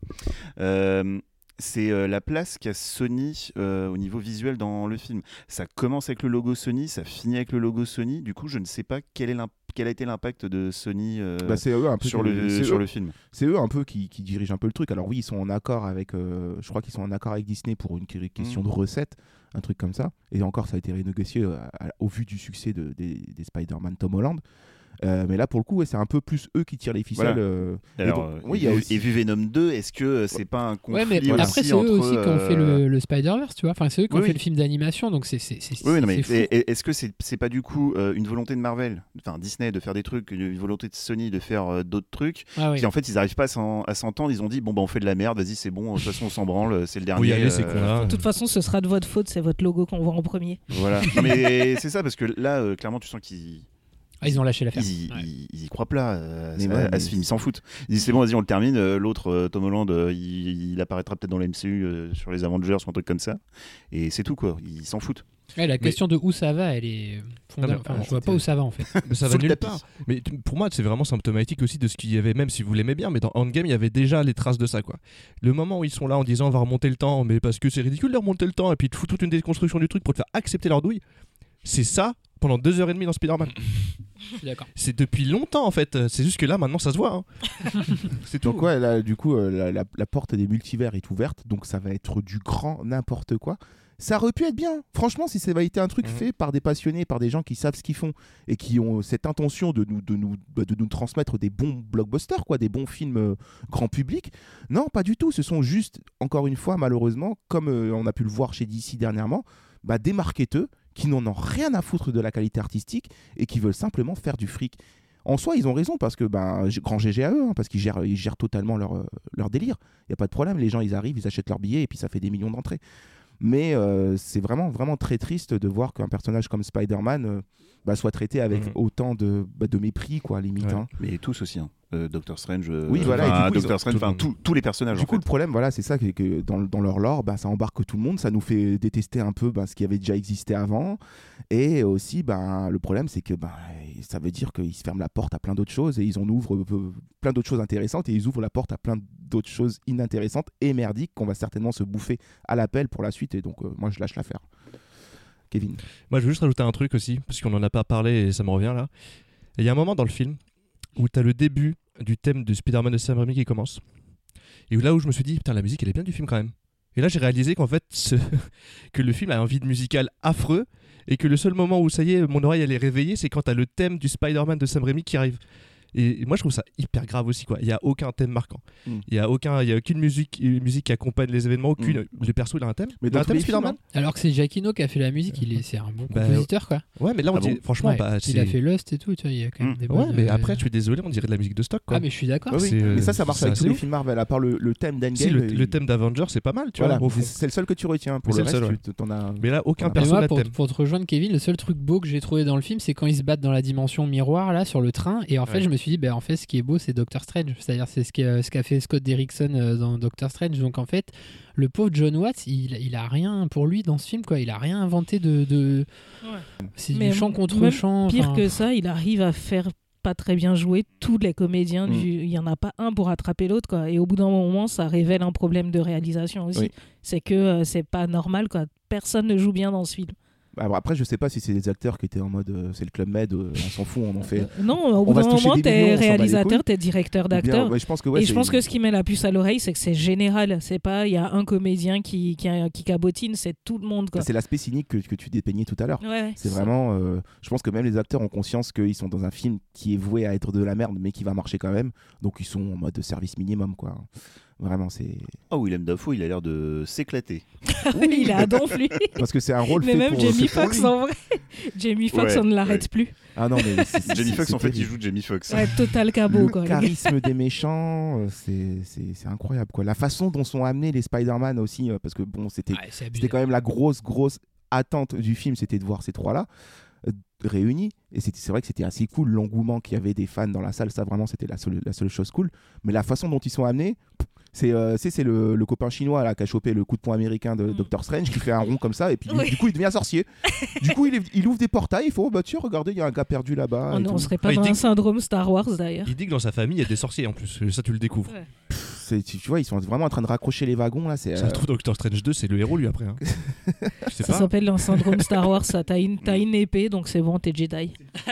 Euh, c'est euh, la place qu'a Sony euh, au niveau visuel dans le film. Ça commence avec le logo Sony, ça finit avec le logo Sony. Du coup, je ne sais pas quel, est quel a été l'impact de Sony euh, bah, c'est eux un peu sur, le, c'est sur eux, le film. C'est eux un peu qui, qui dirigent un peu le truc. Alors oui, ils sont en accord avec, euh, je crois qu'ils sont en accord avec Disney pour une question mmh. de recettes, un truc comme ça. Et encore, ça a été renégocié euh, à, au vu du succès de, des, des Spider-Man Tom Holland. Euh, mais là pour le coup ouais, c'est un peu plus eux qui tirent les ficelles. Voilà. Euh, Alors, bon, euh, oui, et, y a vu, aussi... et vu Venom deux, est-ce que c'est pas un conflit ouais, mais aussi après c'est entre, eux aussi qui ont euh... fait le, le Spider-Verse, tu vois. Enfin, c'est eux qui oui, ont oui. fait le film d'animation, donc c'est c'est c'est, oui, non, mais c'est fou. Et, et, est-ce que c'est c'est pas du coup euh, une volonté de Marvel, enfin Disney, de faire des trucs, une volonté de Sony de faire euh, d'autres trucs, ah, oui. qui en fait ils n'arrivent pas à, à s'entendre. Ils ont dit bon bah on fait de la merde, vas-y c'est bon, de toute façon on s'en branle, c'est le dernier. Oui, allez, c'est euh... con, de toute façon ce sera de votre faute, c'est votre logo qu'on voit en premier. Voilà. Non, mais c'est ça parce que là euh, clairement tu sens qu'ils Ah, ils ont lâché l'affaire. Ils, ouais. ils, ils y croient plat euh, mais à, ouais, à mais ce film, ils s'en foutent. Ils disent c'est bon, vas-y, on le termine. Euh, l'autre, euh, Tom Holland, euh, il, il apparaîtra peut-être dans la M C U euh, sur les Avengers ou un truc comme ça. Et c'est tout, quoi. Ils s'en foutent. Ouais, la question mais... de où ça va, elle est fondamentale. Enfin, je vois pas où ça va en fait. Mais ça va nulle part. Mais t- pour moi, c'est vraiment symptomatique aussi de ce qu'il y avait, même si vous l'aimez bien, mais dans Endgame, il y avait déjà les traces de ça, quoi. Le moment où ils sont là en disant on va remonter le temps, mais parce que c'est ridicule de remonter le temps, et puis de foutre toute une déconstruction du truc pour te faire accepter leur douille, c'est ça pendant deux heures et demie dans Spider-Man. Je suis d'accord. C'est depuis longtemps en fait. C'est juste que là maintenant ça se voit. Hein. C'est tout. Donc ouais, là, du coup, euh, la, la, la porte des multivers est ouverte, donc ça va être du grand n'importe quoi. Ça aurait pu être bien. Franchement, si ça avait été un truc mmh. fait par des passionnés, par des gens qui savent ce qu'ils font et qui ont cette intention de nous, de nous, de nous transmettre des bons blockbusters, quoi, des bons films euh, grand public. Non, pas du tout. Ce sont juste, encore une fois, malheureusement, comme euh, on a pu le voir chez D C dernièrement, bah, des marketeurs qui n'en ont rien à foutre de la qualité artistique et qui veulent simplement faire du fric. En soi, ils ont raison parce que, ben, grand G G à eux, hein, parce qu'ils gèrent, ils gèrent totalement leur, euh, leur délire. Il n'y a pas de problème. Les gens, ils arrivent, ils achètent leurs billets et puis ça fait des millions d'entrées. Mais euh, c'est vraiment, vraiment très triste de voir qu'un personnage comme Spider-Man euh, bah, soit traité avec mmh. autant de, bah, de mépris, quoi, limite. Ouais. Hein. Mais tous aussi, hein. euh, Doctor Strange, euh, oui, voilà, enfin, et du coup, Doctor Strange, enfin, tout, tous les personnages. Du en coup, fait. le problème, voilà, c'est ça, que, que dans, dans leur lore, bah, ça embarque tout le monde, ça nous fait détester un peu bah, ce qui avait déjà existé avant. Et aussi, bah, le problème, c'est que bah, ça veut dire qu'ils se ferment la porte à plein d'autres choses et ils en ouvrent euh, plein d'autres choses intéressantes et ils ouvrent la porte à plein d'autres choses inintéressantes et merdiques qu'on va certainement se bouffer à l'appel pour la suite. Et donc, euh, moi, je lâche l'affaire. Kevin. Moi, je veux juste rajouter un truc aussi, parce qu'on n'en a pas parlé et ça me revient là. Il y a un moment dans le film où tu as le début du thème de Spider-Man de Sam Raimi qui commence. Et là où je me suis dit, putain, la musique, elle est bien du film quand même. Et là, j'ai réalisé qu'en fait, ce... que le film a un vide musical affreux et que le seul moment où, ça y est, mon oreille, elle est réveillée, c'est quand tu as le thème du Spider-Man de Sam Raimi qui arrive. Et moi, je trouve ça hyper grave aussi, quoi. Il n'y a aucun thème marquant. Mm. Il n'y a, aucun, il y a aucune musique, musique qui accompagne les événements. Aucune... Mm. Le perso, il a un thème. Mais il a un thème Spider-Man. Alors que c'est Giacchino qui a fait la musique, il est, c'est un bon bah, compositeur, quoi. Ouais, mais là, on ah dit, bon franchement, ouais, bah, il a fait Lost et tout, tu vois. Il y a quand même mm. des ouais, bonnes, mais euh... après, je suis désolé, on dirait de la musique de stock, quoi. Ah, mais je suis d'accord. Ouais, oui. euh, mais ça, ça marche avec tous les ouf. films Marvel, à part le, le thème d'Endgame. Si, le, et... le thème d'Avengers, c'est pas mal, tu voilà, vois. C'est le seul que tu retiens. Pour le reste, tu t'en as. Mais là, aucun perso n'a thème. Pour te rejoindre, Kevin, le seul truc beau que j'ai trouvé dans le film, c'est quand ils se battent dans la dimension miroir, là, sur le train. Et en fait, je me suis dit, ben en fait, ce qui est beau, c'est Doctor Strange. C'est-à-dire, c'est ce qu'a, ce qu'a fait Scott Derrickson dans Doctor Strange. Donc, en fait, le pauvre John Watts, il, il a rien pour lui dans ce film, quoi. Il a rien inventé de. de... Ouais. C'est mais du chant contre chant. Pire enfin... que ça, il arrive à faire pas très bien jouer tous les comédiens. Mm. Du... Il n'y en a pas un pour attraper l'autre, quoi. Et au bout d'un moment, ça révèle un problème de réalisation aussi. Oui. C'est que euh, c'est pas normal, quoi. Personne ne joue bien dans ce film. Alors après, je sais pas si c'est des acteurs qui étaient en mode euh, c'est le Club Med, euh, on s'en fout, on en fait. Non, au on bout va d'un se toucher moment, des t'es millions, on s'en bat les réalisateur, couilles. t'es directeur Ou bien, d'acteur. ouais, je pense que, ouais, et je c'est- pense que ce qui met la puce à l'oreille, c'est que c'est général. C'est pas, il y a un comédien qui, qui, qui cabotine, c'est tout le monde. Quoi. c'est l'aspect cynique que, que tu dépeignais tout à l'heure. Ouais, C'est ça. vraiment. euh, je pense que même les acteurs ont conscience qu'ils sont dans un film qui est voué à être de la merde, mais qui va marcher quand même. Donc ils sont en mode de service minimum, quoi. Vraiment, c'est. Oh, Willem Dafoe, il a l'air de s'éclater. Oui, il est à donf, lui. Parce que c'est un rôle Mais fait même pour. Jamie fait pour Foxx, lui. en vrai. Jamie Foxx, Ouais, on ne l'arrête ouais. plus. Ah non, mais. c'est- c'est- Jamie c'est- Foxx, c'est en fait, il terrible. joue Jamie Foxx. Ouais, total cabot, Le quoi. le gars. charisme des méchants, euh, c'est, c'est, c'est incroyable, quoi. La façon dont sont amenés les Spider-Man aussi, euh, parce que bon, c'était, Ouais, c'est abusé. c'était quand même la grosse, grosse attente du film, c'était de voir ces trois-là euh, réunis. Et c'était, c'est vrai que c'était assez cool, l'engouement qu'il y avait des fans dans la salle, ça vraiment, c'était la seule, la seule chose cool. Mais la façon dont ils sont amenés, c'est, euh, c'est, c'est le, le copain chinois là, qui a chopé le coup de poing américain de Mm. Doctor Strange, qui fait un rond comme ça, et puis Oui. du coup, il devient sorcier. Du coup, il, est- il ouvre des portails, il faut, oh, bah tiens, regardez, il y a un gars perdu là-bas. On et ne tout. serait pas Ah, il dans dit un que- syndrome Star Wars, d'ailleurs. Il dit que dans sa famille, il y a des sorciers en plus. Ça, tu le découvres. Ouais. C'est- tu tu vois, ils sont vraiment en train de raccrocher les wagons là. C'est, Ça euh, se trouve, Doctor Strange deux, c'est le héros lui après. Hein. Je sais Ça pas. s'appelle un syndrome Star Wars. Ça, t'as une, t'as une épée, donc c'est bon, t'es Jedi.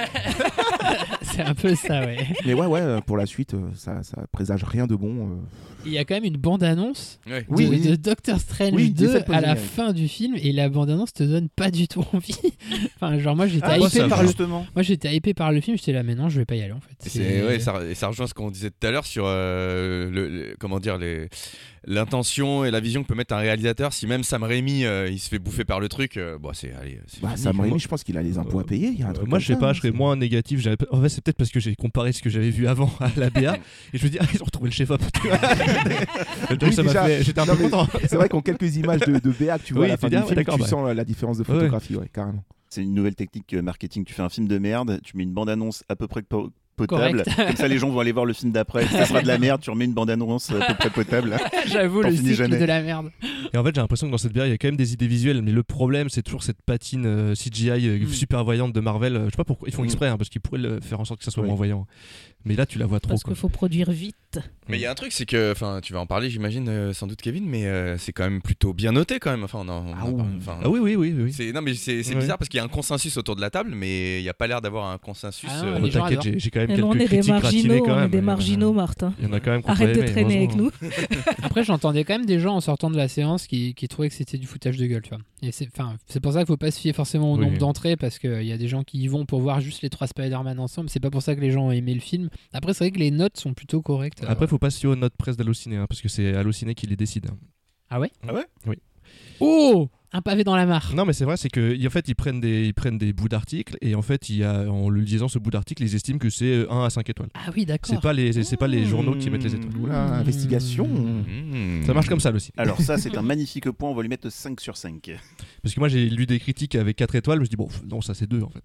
C'est un peu ça, ouais. Mais ouais, ouais, euh, pour la suite, euh, ça, ça présage rien de bon. euh. Il y a quand même une bande-annonce Ouais. de, Oui, oui. de Doctor Strange Oui, deux l'effet de à la générique. fin du film, et la bande-annonce te donne pas du tout envie. Enfin, genre, moi j'étais Ah, hypé ça par va. le... justement. Moi j'étais hypé par le film, j'étais là, mais non, je vais pas y aller en fait. Et c'est- ouais, ça, et ça rejoint ce qu'on disait tout à l'heure sur euh, le, le- comment dire les l'intention et la vision que peut mettre un réalisateur. Si même Sam Raimi euh, il se fait bouffer par le truc, euh, bon c'est allez. C'est Bah, fini, Sam quoi. Raimi, je pense qu'il a les impôts à payer. Il y a un Euh, truc moi, comme je sais ça, pas, hein, je serais c'est- moins négatif. J'avais- En fait, c'est peut-être parce que j'ai comparé ce que j'avais vu avant à la B A et je me dis, ah, ils ont retrouvé le chef-op. Tu vois. Donc, Oui, ça m'a déjà. fait- J'étais un Non, peu mais content. C'est vrai qu'en quelques images de, de B A que tu vois Oui, à la tu fin dis, du ah ouais, film, d'accord, tu bah. sens la, la différence de Ouais, ouais. photographie, ouais, carrément. C'est une nouvelle technique euh, marketing. Tu fais un film de merde, tu mets une bande-annonce à peu près po- potable. Correct. Comme ça, les gens vont aller voir le film d'après. Si ça sera de la merde, tu remets une bande-annonce à peu près potable. J'avoue, T'en le finis cycle jamais. de la merde. Et en fait, j'ai l'impression que dans cette B A, il y a quand même des idées visuelles, mais le problème, c'est toujours cette patine euh, C G I euh, Mm. super voyante de Marvel. Euh, Je sais pas pourquoi ils font Mm. exprès, hein, parce qu'ils pourraient le faire en sorte que ça soit Oui. moins voyant. Mais là, tu la vois trop. Parce quoi. qu'il faut produire vite. Mais il y a un truc, c'est que, enfin, tu vas en parler, j'imagine, euh, sans doute, Kevin, mais euh, c'est quand même plutôt bien noté, quand même. Enfin, on en, on en Ah oui. parle, enfin, Ah oui, oui, oui, oui. c'est, non, mais c'est, c'est Ouais. bizarre parce qu'il y a un consensus autour de la table, mais il n'y a pas l'air d'avoir un consensus. Ah non, euh, Oh, les gens T'inquiète, adorent. j'ai j'ai quand même Et nous, on quelques est des critiques gratinées marginaux, quand on même. est des Il y en a- marginaux, Martin. Il y en a quand même qui ont Arrête pas de aimé, traîner avec heureusement. nous. Après, j'entendais quand même des gens en sortant de la séance qui, qui trouvaient que c'était du foutage de gueule, tu vois. Et c'est, enfin, c'est pour ça qu'il faut pas se fier forcément au Oui. nombre d'entrées, parce qu'il y a des gens qui y vont pour voir juste les trois Spider-Man ensemble. C'est pas pour ça que les gens ont aimé le film. Après, c'est vrai que les notes sont plutôt correctes. Après, faut pas se fier aux notes presse d'Allociné, hein, parce que c'est Allociné qui les décide. hein. Ah ouais Ah ouais Oui. Oh, un pavé dans la mare. Non, mais c'est vrai, c'est que en fait, ils prennent des, ils prennent des bouts d'articles et en fait, il y a, en le lisant ce bout d'article, ils estiment que c'est un à cinq étoiles. Ah oui, d'accord. C'est pas les, c'est pas les journaux qui mettent les étoiles. Oula, Mmh. investigation. mmh. Ça marche comme ça, Allociné. Alors ça, c'est un magnifique point. On va lui mettre cinq sur cinq. Parce que moi, j'ai lu des critiques avec quatre étoiles, je me suis dit bon, non, ça c'est deux en fait.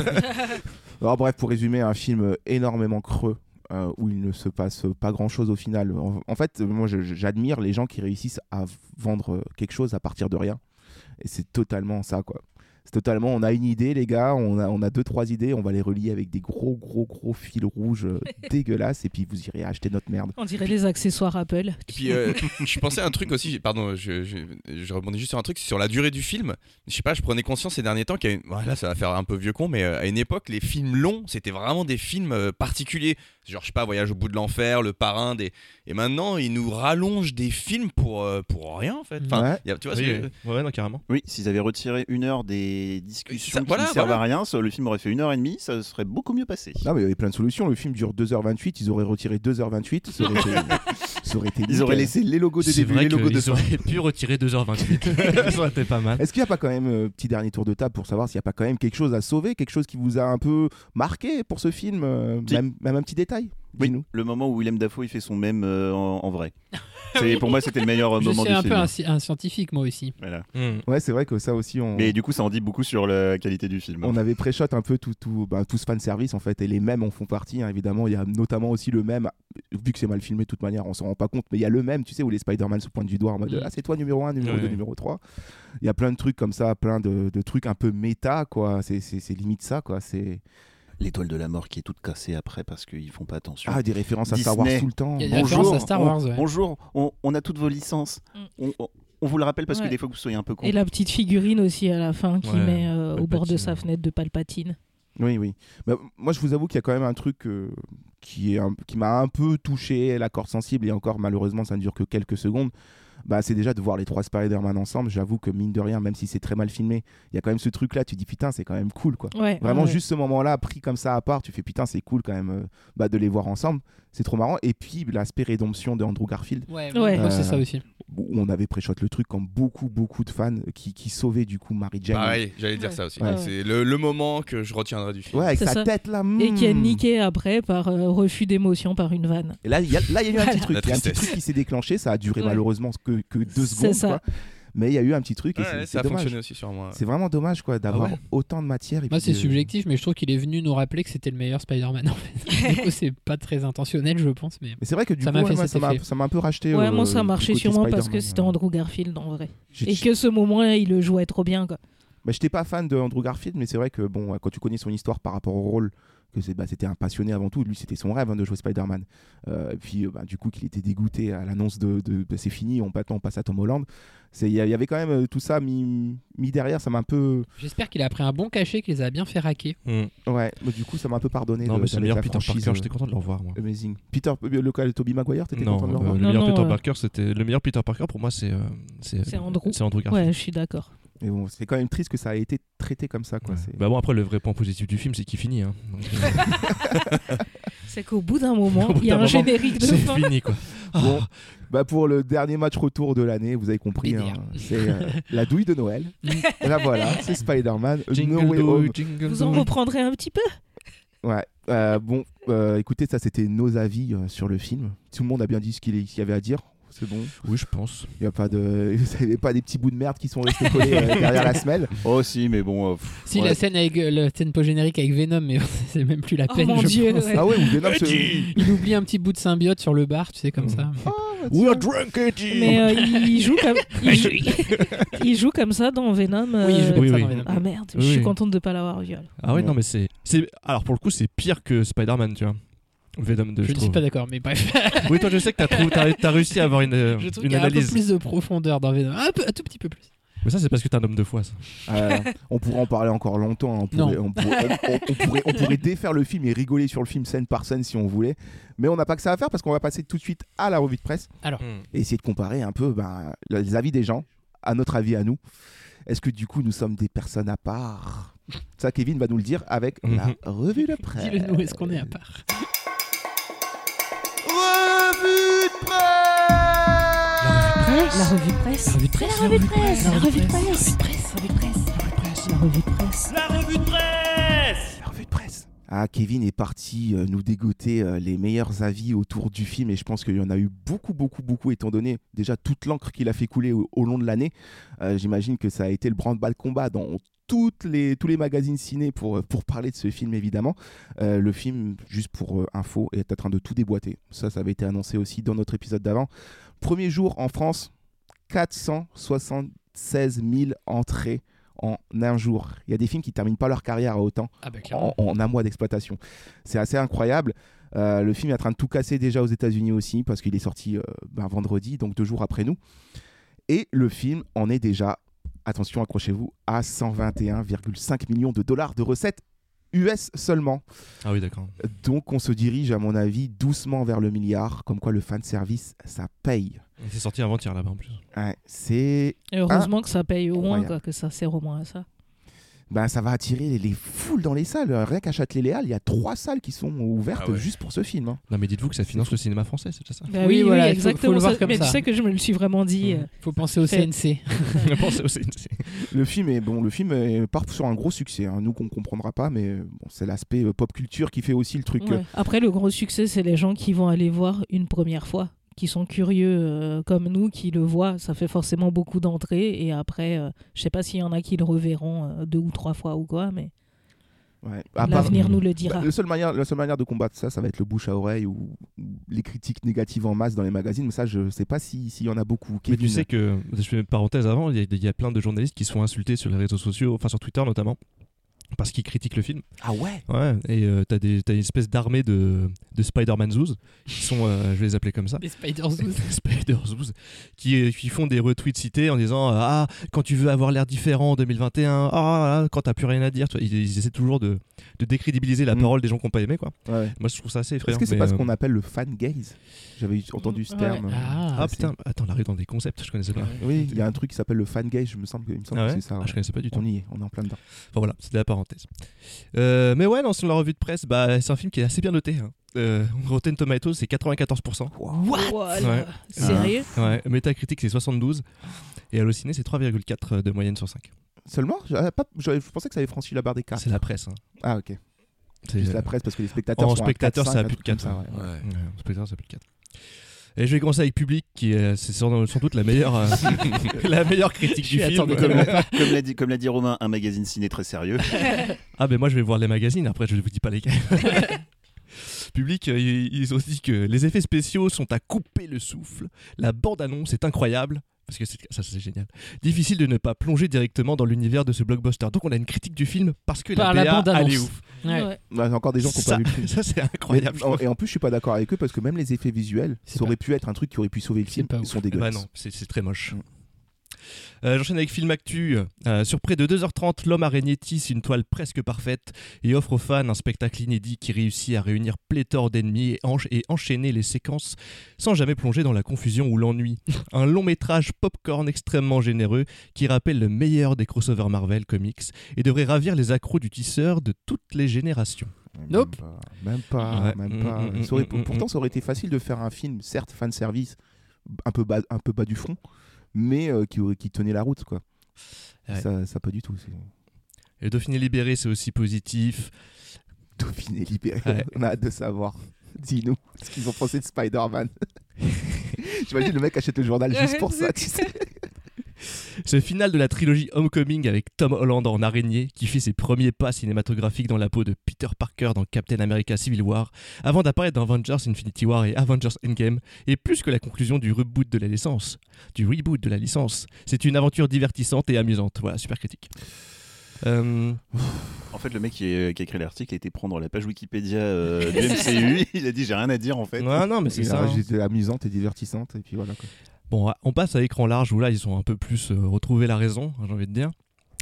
Alors bref, pour résumer, un film énormément creux. euh, où il ne se passe pas grand chose au final. En, en fait, moi je- j'admire les gens qui réussissent à vendre quelque chose à partir de rien. Et c'est totalement ça, quoi. C'est totalement, on a une idée, les gars, on a, on a deux, trois idées, on va les relier avec des gros, gros, gros fils rouges euh, dégueulasses, et puis vous irez acheter notre merde. On dirait les accessoires Apple. Et puis, euh, je pensais à un truc aussi, pardon, je, je, je rebondis juste sur un truc, sur la durée du film. Je sais pas, je prenais conscience ces derniers temps qu'à une... voilà, ça va faire un peu vieux con, mais euh, à une époque, les films longs, c'était vraiment des films euh, particuliers. Genre, je sais pas, Voyage au bout de l'enfer, Le Parrain, des... et maintenant, ils nous rallongent des films pour, euh, pour rien, en fait. Enfin, Ouais. y a- tu vois, Oui, c'est- oui. Ouais, non, carrément. Oui, s'ils avaient retiré une heure des discussions Ça- qui voilà, ne servent voilà. à rien, ça- le film aurait fait une heure et demie, ça serait beaucoup mieux passé. Non, mais il y avait plein de solutions. Le film dure deux heures vingt-huit, ils auraient retiré deux heures vingt-huit, ça aurait été, ça aurait été Ils auraient nickel. laissé les logos de C'est début, vrai les logos de qu'ils fin. auraient pu retirer deux heures vingt-huit. Ça aurait été pas mal. Est-ce qu'il n'y a pas quand même, euh, petit dernier tour de table pour savoir s'il n'y a pas quand même quelque chose à sauver, quelque chose qui vous a un peu marqué pour ce film, euh, Si. même, même un petit détail? Oui, Dis-nous. le moment où Willem Dafoe il fait son mème euh, en, en vrai. C'est- Pour moi, c'était le meilleur euh, Je moment suis du un film. peu un, sci- un scientifique, moi aussi. Voilà. Hmm. Ouais, c'est vrai que ça aussi, on, Mais du coup, ça en dit beaucoup sur la qualité du film. on avait pré-shot un peu tout, tout, bah, tout ce fan service en fait, et les mèmes en font partie, hein, évidemment. Il y a notamment aussi le mème, vu que c'est mal filmé de toute manière, on s'en rend pas compte, mais il y a le mème, tu sais, où les Spider-Man se pointent du doigt en mode Mm. ah, c'est toi numéro un, numéro Ouais, deux, ouais. numéro trois. Il y a plein de trucs comme ça, plein de, de trucs un peu méta, quoi. C'est, c'est, c'est limite ça, quoi. C'est L'étoile de la mort qui est toute cassée après parce qu'ils font pas attention. ah, des références à Star Wars Disney. tout le temps. Il y a des références à Star on- Wars, ouais. bonjour, on, on a toutes vos licences. Mm. On, on- on vous le rappelle parce Ouais. que des fois que vous soyez un peu con. Et la petite figurine aussi à la fin qui Ouais. met euh, euh, au bord de Palpatine, sa ouais. fenêtre de Palpatine. Oui, oui. Bah, moi, je vous avoue qu'il y a quand même un truc euh, qui, est un- qui m'a un peu touché la corde sensible, et encore, malheureusement, ça ne dure que quelques secondes. Bah, c'est déjà de voir les trois Spider-Man ensemble. J'avoue que, mine de rien, même si c'est très mal filmé, il y a quand même ce truc-là. Tu dis, putain, c'est quand même cool, quoi. Ouais, Vraiment, ouais, ouais. juste ce moment-là, pris comme ça à part, tu fais, putain, c'est cool quand même euh, bah, de les voir ensemble. C'est trop marrant. Et puis, l'aspect rédemption de Andrew Garfield. Ouais, Ouais. moi, c'est Euh, ça aussi. Où on avait pré-shot le truc comme beaucoup, beaucoup de fans qui, qui sauvaient du coup Mary Jane. Pareil, j'allais dire Ouais. ça aussi. Ouais. C'est le, le moment que je retiendrai du film. Ouais, avec C'est sa ça. tête là. Et qui est hmm. niqué après par euh, refus d'émotion par une vanne. Et là, il y a, là, il y a eu un petit truc. La Il y a un petit tristesse. truc qui s'est déclenché. Ça a duré Ouais. malheureusement que, que deux C'est secondes. ça. Quoi. Mais il y a eu un petit truc et Ouais, c'est, ça c'est a dommage. fonctionné aussi sur moi. C'est vraiment dommage quoi, d'avoir Ah ouais. autant de matière. Et Moi, puis c'est de- subjectif, mais je trouve qu'il est venu nous rappeler que c'était le meilleur Spider-Man. En fait. Du coup, c'est pas très intentionnel, je pense. Mais Mais c'est vrai que du Ça coup, m'a ouais, fait moi, cet ça, m'a, effet. ça m'a un peu racheté. Ouais, euh, moi ça du marchait côté sûrement parce que Spider-Man. c'était Andrew Garfield en vrai. J'ai- Et que ce moment-là, il le jouait trop bien, quoi. Bah, j'étais pas fan de Andrew Garfield, mais c'est vrai que bon, quand tu connais son histoire par rapport au rôle, que c'est, bah, c'était un passionné avant tout. Lui, c'était son rêve hein, de jouer Spider-Man. Euh, et puis, euh, bah, du coup, qu'il était dégoûté à l'annonce de, de, de c'est fini, on, maintenant on passe à Tom Holland. Il y, y avait quand même euh, tout ça mis, mis derrière. Ça m'a un peu, j'espère qu'il a pris un bon cachet, qu'il les a bien fait raquer. Mm. ouais. Mais du coup, ça m'a un peu pardonné. Non, de, mais c'est le d'amener meilleur la Peter franchise, Parker, euh, j'étais content de le revoir. Moi. Amazing. Peter, euh, le cas de Tobey Maguire, t'étais Non, content de le euh, revoir le Non, meilleur non, Peter euh, Parker, c'était le meilleur Peter Parker pour moi, c'est euh, c'est, C'est Andrew. c'est Andrew Garfield. Ouais, je suis d'accord. Mais bon, c'est quand même triste que ça a été traité comme ça. Quoi. Ouais. C'est... Bah bon, après, le vrai point positif du film, c'est qu'il finit. Hein. Donc, euh, C'est qu'au bout d'un moment, Au bout il y a d'un un moment, générique de c'est fin. fini, quoi. Bon, bah pour le dernier match retour de l'année, vous avez compris, B D R. hein, c'est euh, la douille de Noël. Et là voilà, c'est Spider-Man No Jingle Way do, Home. jingle Vous en do. reprendrez un petit peu. Ouais. Euh, bon, euh, écoutez, ça c'était nos avis euh, sur le film. Tout le monde a bien dit ce qu'il, qu'il y avait à dire. C'est bon. Oui, je pense. Il y a pas de, vous avez pas des petits bouts de merde qui sont restés collés euh, derrière la semelle. Oh si, mais bon. euh, pff, Si ouais. la scène avec euh, la scène post-générique avec Venom, mais c'est même plus la Oh peine. mon je Dieu, pense. ouais. Ah ouais, ou Venom se... Il oublie un petit bout de symbiote sur le bar, tu sais, comme Mm. ça. We are drunk, Eddie. Mais euh, il, joue comme, il, joue, il joue comme ça dans Venom. Oui, il joue euh, comme oui, ça oui. dans Venom. Ah merde, Oui, je suis oui. contente de ne pas l'avoir vu. alors. Ah ouais, Ouais. non, mais c'est, c'est. Alors pour le coup, c'est pire que Spider-Man, tu vois. Venom deux, Je je ne suis trouve. pas d'accord, mais bref. Oui, toi, je sais que t'as, trouvé, t'as, t'as réussi à avoir une, euh, Je trouve une qu'il y a un peu analyse. plus de profondeur dans Venom. Un, peu, un tout petit peu plus. Mais ça, c'est parce que t'es un homme de foi, ça. Euh, on pourrait en parler encore longtemps. hein. On pourrait, Non. on, pourrait, on- on- on pourrait, on pourrait défaire le film et rigoler sur le film scène par scène si on voulait. Mais on n'a pas que ça à faire parce qu'on va passer tout de suite à la revue de presse Alors, et essayer de comparer un peu ben, les avis des gens à notre avis à nous. Est-ce que du coup nous sommes des personnes à part? Ça, Kevin va nous le dire avec la Mhm. revue de presse. dis-le nous, est-ce qu'on est à part? Revue de presse. La revue de presse. La revue de presse. La revue de presse. La La revue revue de de presse. presse. La revue de presse. La revue de presse. La revue de presse. La revue de presse. Ah, Kevin est parti euh, nous dégoter euh, les meilleurs avis autour du film et je pense qu'il y en a eu beaucoup, beaucoup, beaucoup étant donné déjà toute l'encre qu'il a fait couler au, au long de l'année. Euh, j'imagine que ça a été le branle-bas de combat dans toutes les, tous les magazines ciné pour, pour parler de ce film évidemment. Euh, le film, juste pour euh, info, est en train de tout déboîter. Ça, ça avait été annoncé aussi dans notre épisode d'avant. Premier jour en France, quatre cent soixante-seize mille entrées en un jour. Il y a des films qui ne terminent pas leur carrière à autant Ah bah en, clairement. en un mois d'exploitation. C'est assez incroyable. Euh, le film est en train de tout casser déjà aux États-Unis aussi parce qu'il est sorti euh, ben, vendredi, donc deux jours après nous. Et le film en est déjà, attention, accrochez-vous, à cent vingt et un virgule cinq millions de dollars de recettes U S seulement. Ah oui, d'accord. Donc on se dirige, à mon avis, doucement vers le milliard. Comme quoi le fan service, ça paye. C'est sorti avant-hier là-bas en plus. Ouais, c'est... Et heureusement que ça paye au moins, Incroyable. quoi, que ça sert au moins à ça. Ben, ça va attirer les foules dans les salles. Rien qu'à Châtelet-Léal, il y a trois salles qui sont ouvertes Ah ouais. juste pour ce film. hein. Non, mais dites-vous que ça finance le cinéma français, c'est déjà ça. Bah Oui, oui, voilà, oui, il faut- faut exactement. le voir ça. comme Mais ça. tu sais que je me le suis vraiment dit. euh, Faut penser au Fait. C N C. Pensez aussi. Le film est bon, le film est, part sur un gros succès. hein. Nous qu'on comprendra pas, mais bon, c'est l'aspect euh, pop culture qui fait aussi le truc. ouais. euh, Après, le gros succès, c'est les gens qui vont aller voir une première fois, qui sont curieux euh, comme nous, qui le voient. Ça fait forcément beaucoup d'entrées. Et après, euh, je sais pas s'il y en a qui le reverront euh, deux ou trois fois ou quoi, mais ouais. À part- l'avenir nous le dira. bah, le seul manière, la seule manière de combattre ça, ça va être le bouche à oreille ou, ou les critiques négatives en masse dans les magazines. Mais ça, je sais pas si- s'il y en a beaucoup. Mais Kevin, tu sais que, je fais une parenthèse avant, il y, a- il y a plein de journalistes qui se font insulter sur les réseaux sociaux, enfin sur Twitter notamment, parce qu'ils critiquent le film. Ah ouais. Ouais, et euh, t'as, des, t'as une espèce d'armée de, de Spider-Man Zoos, qui sont, euh, je vais les appeler comme ça. Les Spider-Zoos. Spider Zoos, qui, qui font des retweets cités en disant euh, ah, quand tu veux avoir l'air différent en deux mille vingt et un, ah, quand t'as plus rien à dire. Tu vois, ils, ils essaient toujours de, de décrédibiliser la Mm. parole des gens qui n'ont pas aimé, quoi. Ouais. Moi, je trouve ça assez effrayant. Est-ce que c'est mais, pas ce euh, qu'on appelle le fan gaze? J'avais entendu ce Ouais. terme. Ah, Ah c'est- putain, attends, on arrive dans des concepts, je connaissais pas. Oui, il y a un truc qui s'appelle le fan gaze, je me semble, que- il me semble Ah que ouais c'est ça. Ah, ouais. je connaissais pas du tout. On y est, on est en plein dedans. Enfin voilà, c'était la parenthèse. Euh, mais ouais, non, sur la revue de presse, bah, c'est un film qui est assez bien noté. Hein. Euh, Rotten Tomatoes, c'est quatre-vingt-quatorze pour cent. Voilà. Ouais. Sérieux? Ouais, Metacritic, c'est soixante-douze. Et Allociné, c'est trois virgule quatre de moyenne sur cinq. Seulement j'avais pas, j'avais- Je pensais que ça avait franchi la barre des quatre. C'est la presse. Hein. Ah ok. C'est Juste la presse parce que les spectateurs en sont spectateurs, à ça a quatre, plus de quatre. cinq, un truc comme ça, ouais. Ouais. Ouais, en spectateurs, ça a plus de quatre. Et je vais commencer avec Public, qui est c'est sans, sans doute la meilleure, euh, la meilleure critique Je du suis film. attendri. Comme l'a, comme l'a dit, comme l'a dit Romain, un magazine ciné très sérieux. Ah ben moi je vais voir les magazines, après je vous dis pas lesquels. Public, euh, ils ils ont dit que les effets spéciaux sont à couper le souffle. La bande-annonce est incroyable. Parce que c'est, ça c'est génial. Difficile de ne pas plonger directement dans l'univers de ce blockbuster. Donc on a une critique du film parce que Par la la B A bande-annonce. elle est ouf. Ouais. Ouais. Bah, il y a encore des gens qui n'ont Ça, pas vu le film. ça c'est incroyable. Mais- je trouve. et en plus, je suis pas d'accord avec eux parce que même les effets visuels, C'est ça aurait pas- pu être un truc qui aurait pu sauver le C'est film. pas Ils ouf. sont Bah dégueulasses. non, c'est, c'est très moche. Mm. Euh, j'enchaîne avec Film Actu. Euh, sur près de deux heures trente, l'homme araignée tisse une toile presque parfaite et offre aux fans un spectacle inédit qui réussit à réunir pléthore d'ennemis et, encha- et enchaîner les séquences sans jamais plonger dans la confusion ou l'ennui. Un long métrage popcorn extrêmement généreux qui rappelle le meilleur des crossovers Marvel Comics et devrait ravir les accros du tisseur de toutes les générations. Nope. Même pas, Ouais. même Mm, pas. mm, Ça aurait- mm, mm, pourtant, ça aurait été facile de faire un film, certes fan service, un peu bas, un peu bas du front, mais euh, qui, aurait- qui tenait la route, quoi. Ouais. Ça, ça pas du tout. C'est... Et Dauphiné libéré, c'est aussi positif. Dauphiné libéré. Ouais. On a hâte de savoir. Dis-nous ce qu'ils ont pensé de Spider-Man. J'imagine le mec achète le journal juste pour ça, tu sais. C'est le final de la trilogie Homecoming avec Tom Holland en araignée qui fait ses premiers pas cinématographiques dans la peau de Peter Parker dans Captain America Civil War avant d'apparaître dans Avengers Infinity War et Avengers Endgame et plus que la conclusion du reboot de la licence, du reboot de la licence. C'est une aventure divertissante et amusante. Voilà, super critique. Euh, En fait, le mec qui, est- qui a écrit l'article a été prendre la page Wikipédia euh, du M C U. Il a dit j'ai rien à dire en fait. ouais, non, mais c'est Il ça. a- hein. J'étais amusante et divertissante, et puis voilà, quoi. Bon, on passe à écran large où là ils ont un peu plus euh, retrouvé la raison, j'ai envie de dire.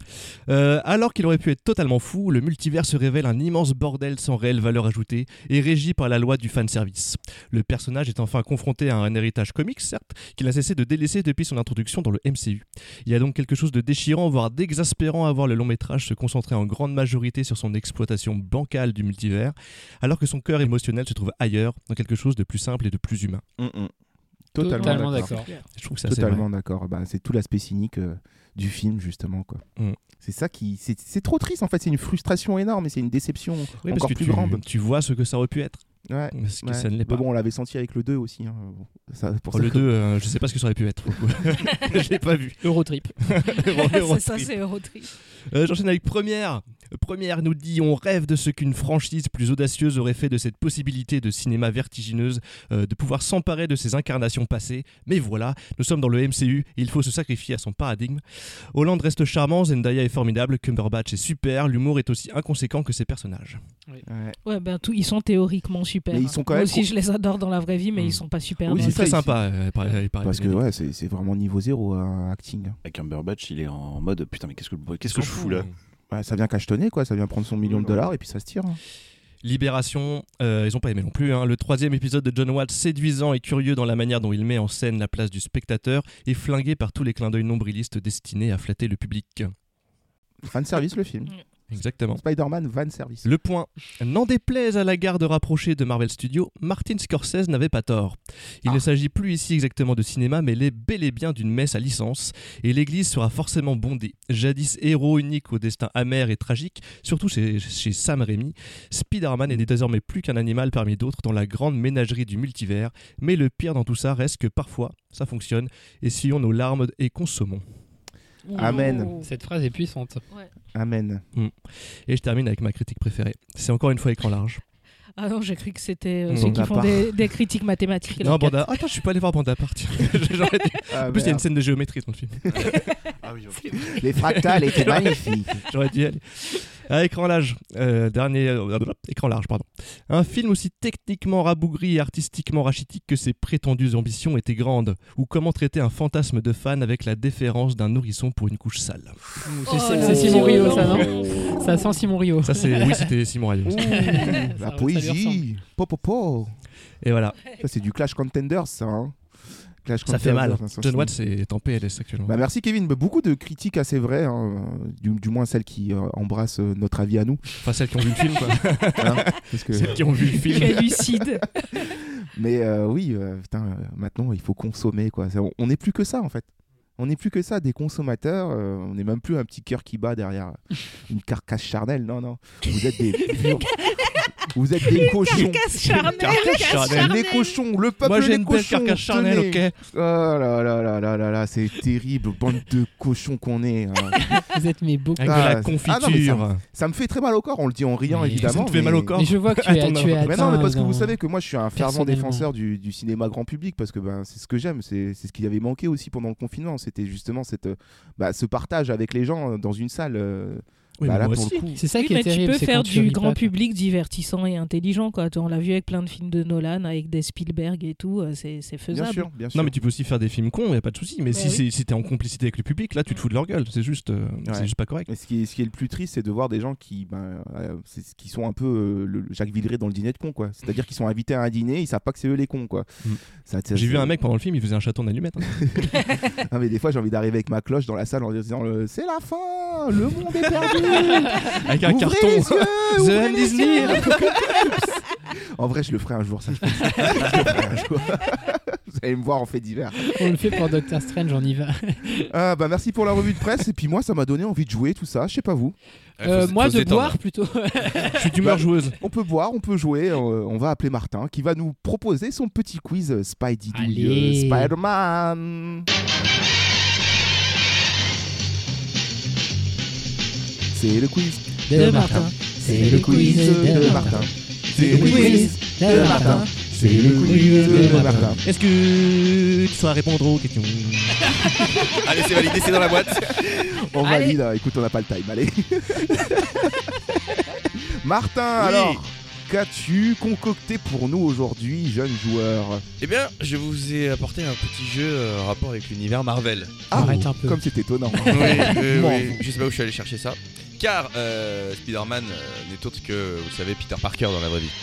Euh, alors qu'il aurait pu être totalement fou, le multivers se révèle un immense bordel sans réelle valeur ajoutée et régi par la loi du fanservice. Le personnage est enfin confronté à un héritage comics, certes, qu'il a cessé de délaisser depuis son introduction dans le M C U. Il y a donc quelque chose de déchirant, voire d'exaspérant à voir le long métrage se concentrer en grande majorité sur son exploitation bancale du multivers, alors que son cœur émotionnel se trouve ailleurs, dans quelque chose de plus simple et de plus humain. Mm, mm. Totalement, Totalement d'accord. d'accord. Je trouve que c'est assez vrai. Totalement d'accord. Bah, c'est tout l'aspect cynique euh, du film, justement, quoi. Mm. C'est ça qui. C'est, c'est trop triste, en fait. C'est une frustration énorme et c'est une déception Oui, encore parce que plus tu, grande. tu vois ce que ça aurait pu être. Ouais. Parce que Ouais. ça ne l'est Mais pas. bon, on l'avait senti avec le deux aussi. hein. Bon, ça, pour Oh, ça le que- deux, euh, je sais pas ce que ça aurait pu être. pour le coup. Je l'ai pas vu. Eurotrip. C'est ça, c'est Eurotrip. Euh, J'enchaîne avec Première. Première nous dit on rêve de ce qu'une franchise plus audacieuse aurait fait de cette possibilité de cinéma vertigineuse, euh, de pouvoir s'emparer de ses incarnations passées. Mais voilà, nous sommes dans le M C U et il faut se sacrifier à son paradigme. Holland reste charmant, Zendaya est formidable, Cumberbatch est super, l'humour est aussi inconséquent que ses personnages. Ouais. Ouais, ben tout, ils sont théoriquement super. Mais ils sont quand Moi même aussi, co- je les adore dans la vraie vie, mais Mm. ils sont pas super. Oui, dans c'est le très ça, sympa. euh, par- euh, par- Parce que ouais, c'est, c'est vraiment niveau zéro euh, acting. Avec Cumberbatch, il est en mode putain, mais qu'est-ce que, qu'est-ce que je fous là? Ouais, ça vient cachetonner, quoi. Ça vient prendre son million de dollars et puis ça se tire. hein. Libération, euh, ils ont pas aimé non plus. hein. Le troisième épisode de John Watts, séduisant et curieux dans la manière dont il met en scène la place du spectateur, est flingué par tous les clins d'œil nombrilistes destinés à flatter le public. Fan service, le film. Exactement. Spider-Man, fan service. Le point. N'en déplaise à la garde rapprochée de Marvel Studios, Martin Scorsese n'avait pas tort. Il Ah. ne s'agit plus ici exactement de cinéma, mais les bel et bien d'une messe à licence, et l'église sera forcément bondée. Jadis héros unique au destin amer et tragique, surtout chez, chez Sam Raimi, Spider-Man est désormais plus qu'un animal parmi d'autres dans la grande ménagerie du multivers, mais le pire dans tout ça reste que parfois, ça fonctionne, essuyons nos larmes et consommons. Amen. Oh. Cette phrase est puissante. Amen. Et je termine avec ma critique préférée. C'est encore une fois écran large. Ah non, j'ai cru que c'était euh, Non, ceux qui Bande à font part. des, des critiques mathématiques. Non, Banda. Attends, je suis pas allé voir Banda part. J'aurais dû- Ah, En plus, il y a une merde. scène de géométrie dans le film. Ah oui, ok. Les fractales étaient magnifiques. J'aurais dû y aller. À écran large, euh, dernier euh, écran large, pardon. Un film aussi techniquement rabougri et artistiquement rachitique que ses prétendues ambitions étaient grandes. Ou comment traiter un fantasme de fan avec la déférence d'un nourrisson pour une couche sale. C'est, oh c'est, c'est Simon Rio, ça, non? Ça sent Simon Rio. Ça, c'est, oui, c'était Simon Rio. La poésie. Po, po, po. Et voilà. Ça, c'est du Clash Contenders, ça. Hein. Clash ça Contenders, fait mal. enfin, ça, John Watts est en P L S actuellement. Bah, merci Kevin. Bah, beaucoup de critiques assez vraies, hein. du, du moins celles qui euh, embrassent euh, notre avis à nous. Enfin, celles qui ont vu le film, quoi. Hein, parce que... Celles qui ont vu le film. Très lucide. Mais euh, oui, euh, putain, euh, maintenant, il faut consommer, quoi. Ça, on n'est plus que ça, en fait. On n'est plus que ça, des consommateurs. Euh, on n'est même plus un petit cœur qui bat derrière une carcasse charnelle. Non, non. Vous êtes des purs... Vous êtes des cochons. Carcasse charnelle, carcasse charnelle. Les cochons, le peuple Moi, j'ai des une cochons. belle carcasse charnelle, ok. Oh là là là là là là, c'est terrible, bande de cochons qu'on est. Hein. Vous êtes mes beaux. Avec ah, de la confiture. Ah non, ça, me, ça me fait très mal au corps. On le dit en riant, mais évidemment. Ça te fait mais... mal au corps. Mais je vois que tu es, tu es Mais non, mais parce que dans... vous savez que moi, je suis un fervent défenseur du, du cinéma grand public parce que ben, c'est ce que j'aime. C'est, c'est ce qui avait manqué aussi pendant le confinement. C'était justement cette, bah, ce partage avec les gens dans une salle. Euh... Oui, bah là, moi pour aussi. le coup. C'est ça oui, qui mais est terrible. tu peux c'est faire quand tu du ris grand pas, public divertissant et intelligent, quoi. On l'a vu avec plein de films de Nolan, avec des Spielberg et tout, c'est, c'est faisable. Bien sûr, bien sûr. Non, mais tu peux aussi faire des films cons, y a pas de souci. Mais ouais, si, oui. c'est, si t'es en complicité avec le public, là, tu te fous de leur gueule. C'est juste, euh, Ouais. c'est juste pas correct. Et ce qui est, ce qui est le plus triste, c'est de voir des gens qui, ben, euh, c'est, qui sont un peu euh, le Jacques Villeray dans le dîner de cons, quoi. C'est-à-dire qu'ils sont invités à un dîner, ils savent pas que c'est eux les cons, quoi. Mm. Ça, ça, J'ai c'est... vu un mec pendant le film, il faisait un chaton d'allumettes. Hein. Ah, mais des fois, j'ai envie d'arriver avec ma cloche dans la salle en disant euh, c'est la fin, le monde est perdu. Avec un ouvrez carton. les yeux, The ouvrez End les is yeux. near. En vrai, je le ferai un jour, ça. Je, pense. Je le ferai un jour. Vous allez me voir en fait divers. On le fait pour Doctor Strange, on y va. Ah, bah, merci pour la revue de presse. Et puis moi, ça m'a donné envie de jouer, tout ça. Je sais pas vous. Euh, faut, moi, faut de se détendre. boire plutôt. Je suis d'humeur joueuse. On peut boire, on peut jouer. Euh, on va appeler Martin qui va nous proposer son petit quiz euh, Spidey Allez. euh, Spider-Man. C'est le quiz De Martin. C'est le quiz de Martin. C'est le quiz de Martin. C'est le quiz de Martin. Est-ce que tu sauras répondre aux questions? Allez, c'est validé, c'est dans la boîte. On Allez. valide, hein. Écoute, on n'a pas le time, allez. Martin, Oui. alors, qu'as-tu concocté pour nous aujourd'hui, jeune joueur? Eh bien, je vous ai apporté un petit jeu euh, en rapport avec l'univers Marvel. Ah, Arrête un peu. comme c'est étonnant. Oui, oui, Bon. oui. Je sais pas où je suis allé chercher ça. Car euh, Spider-Man euh, n'est autre que, vous savez, Peter Parker dans la vraie vie.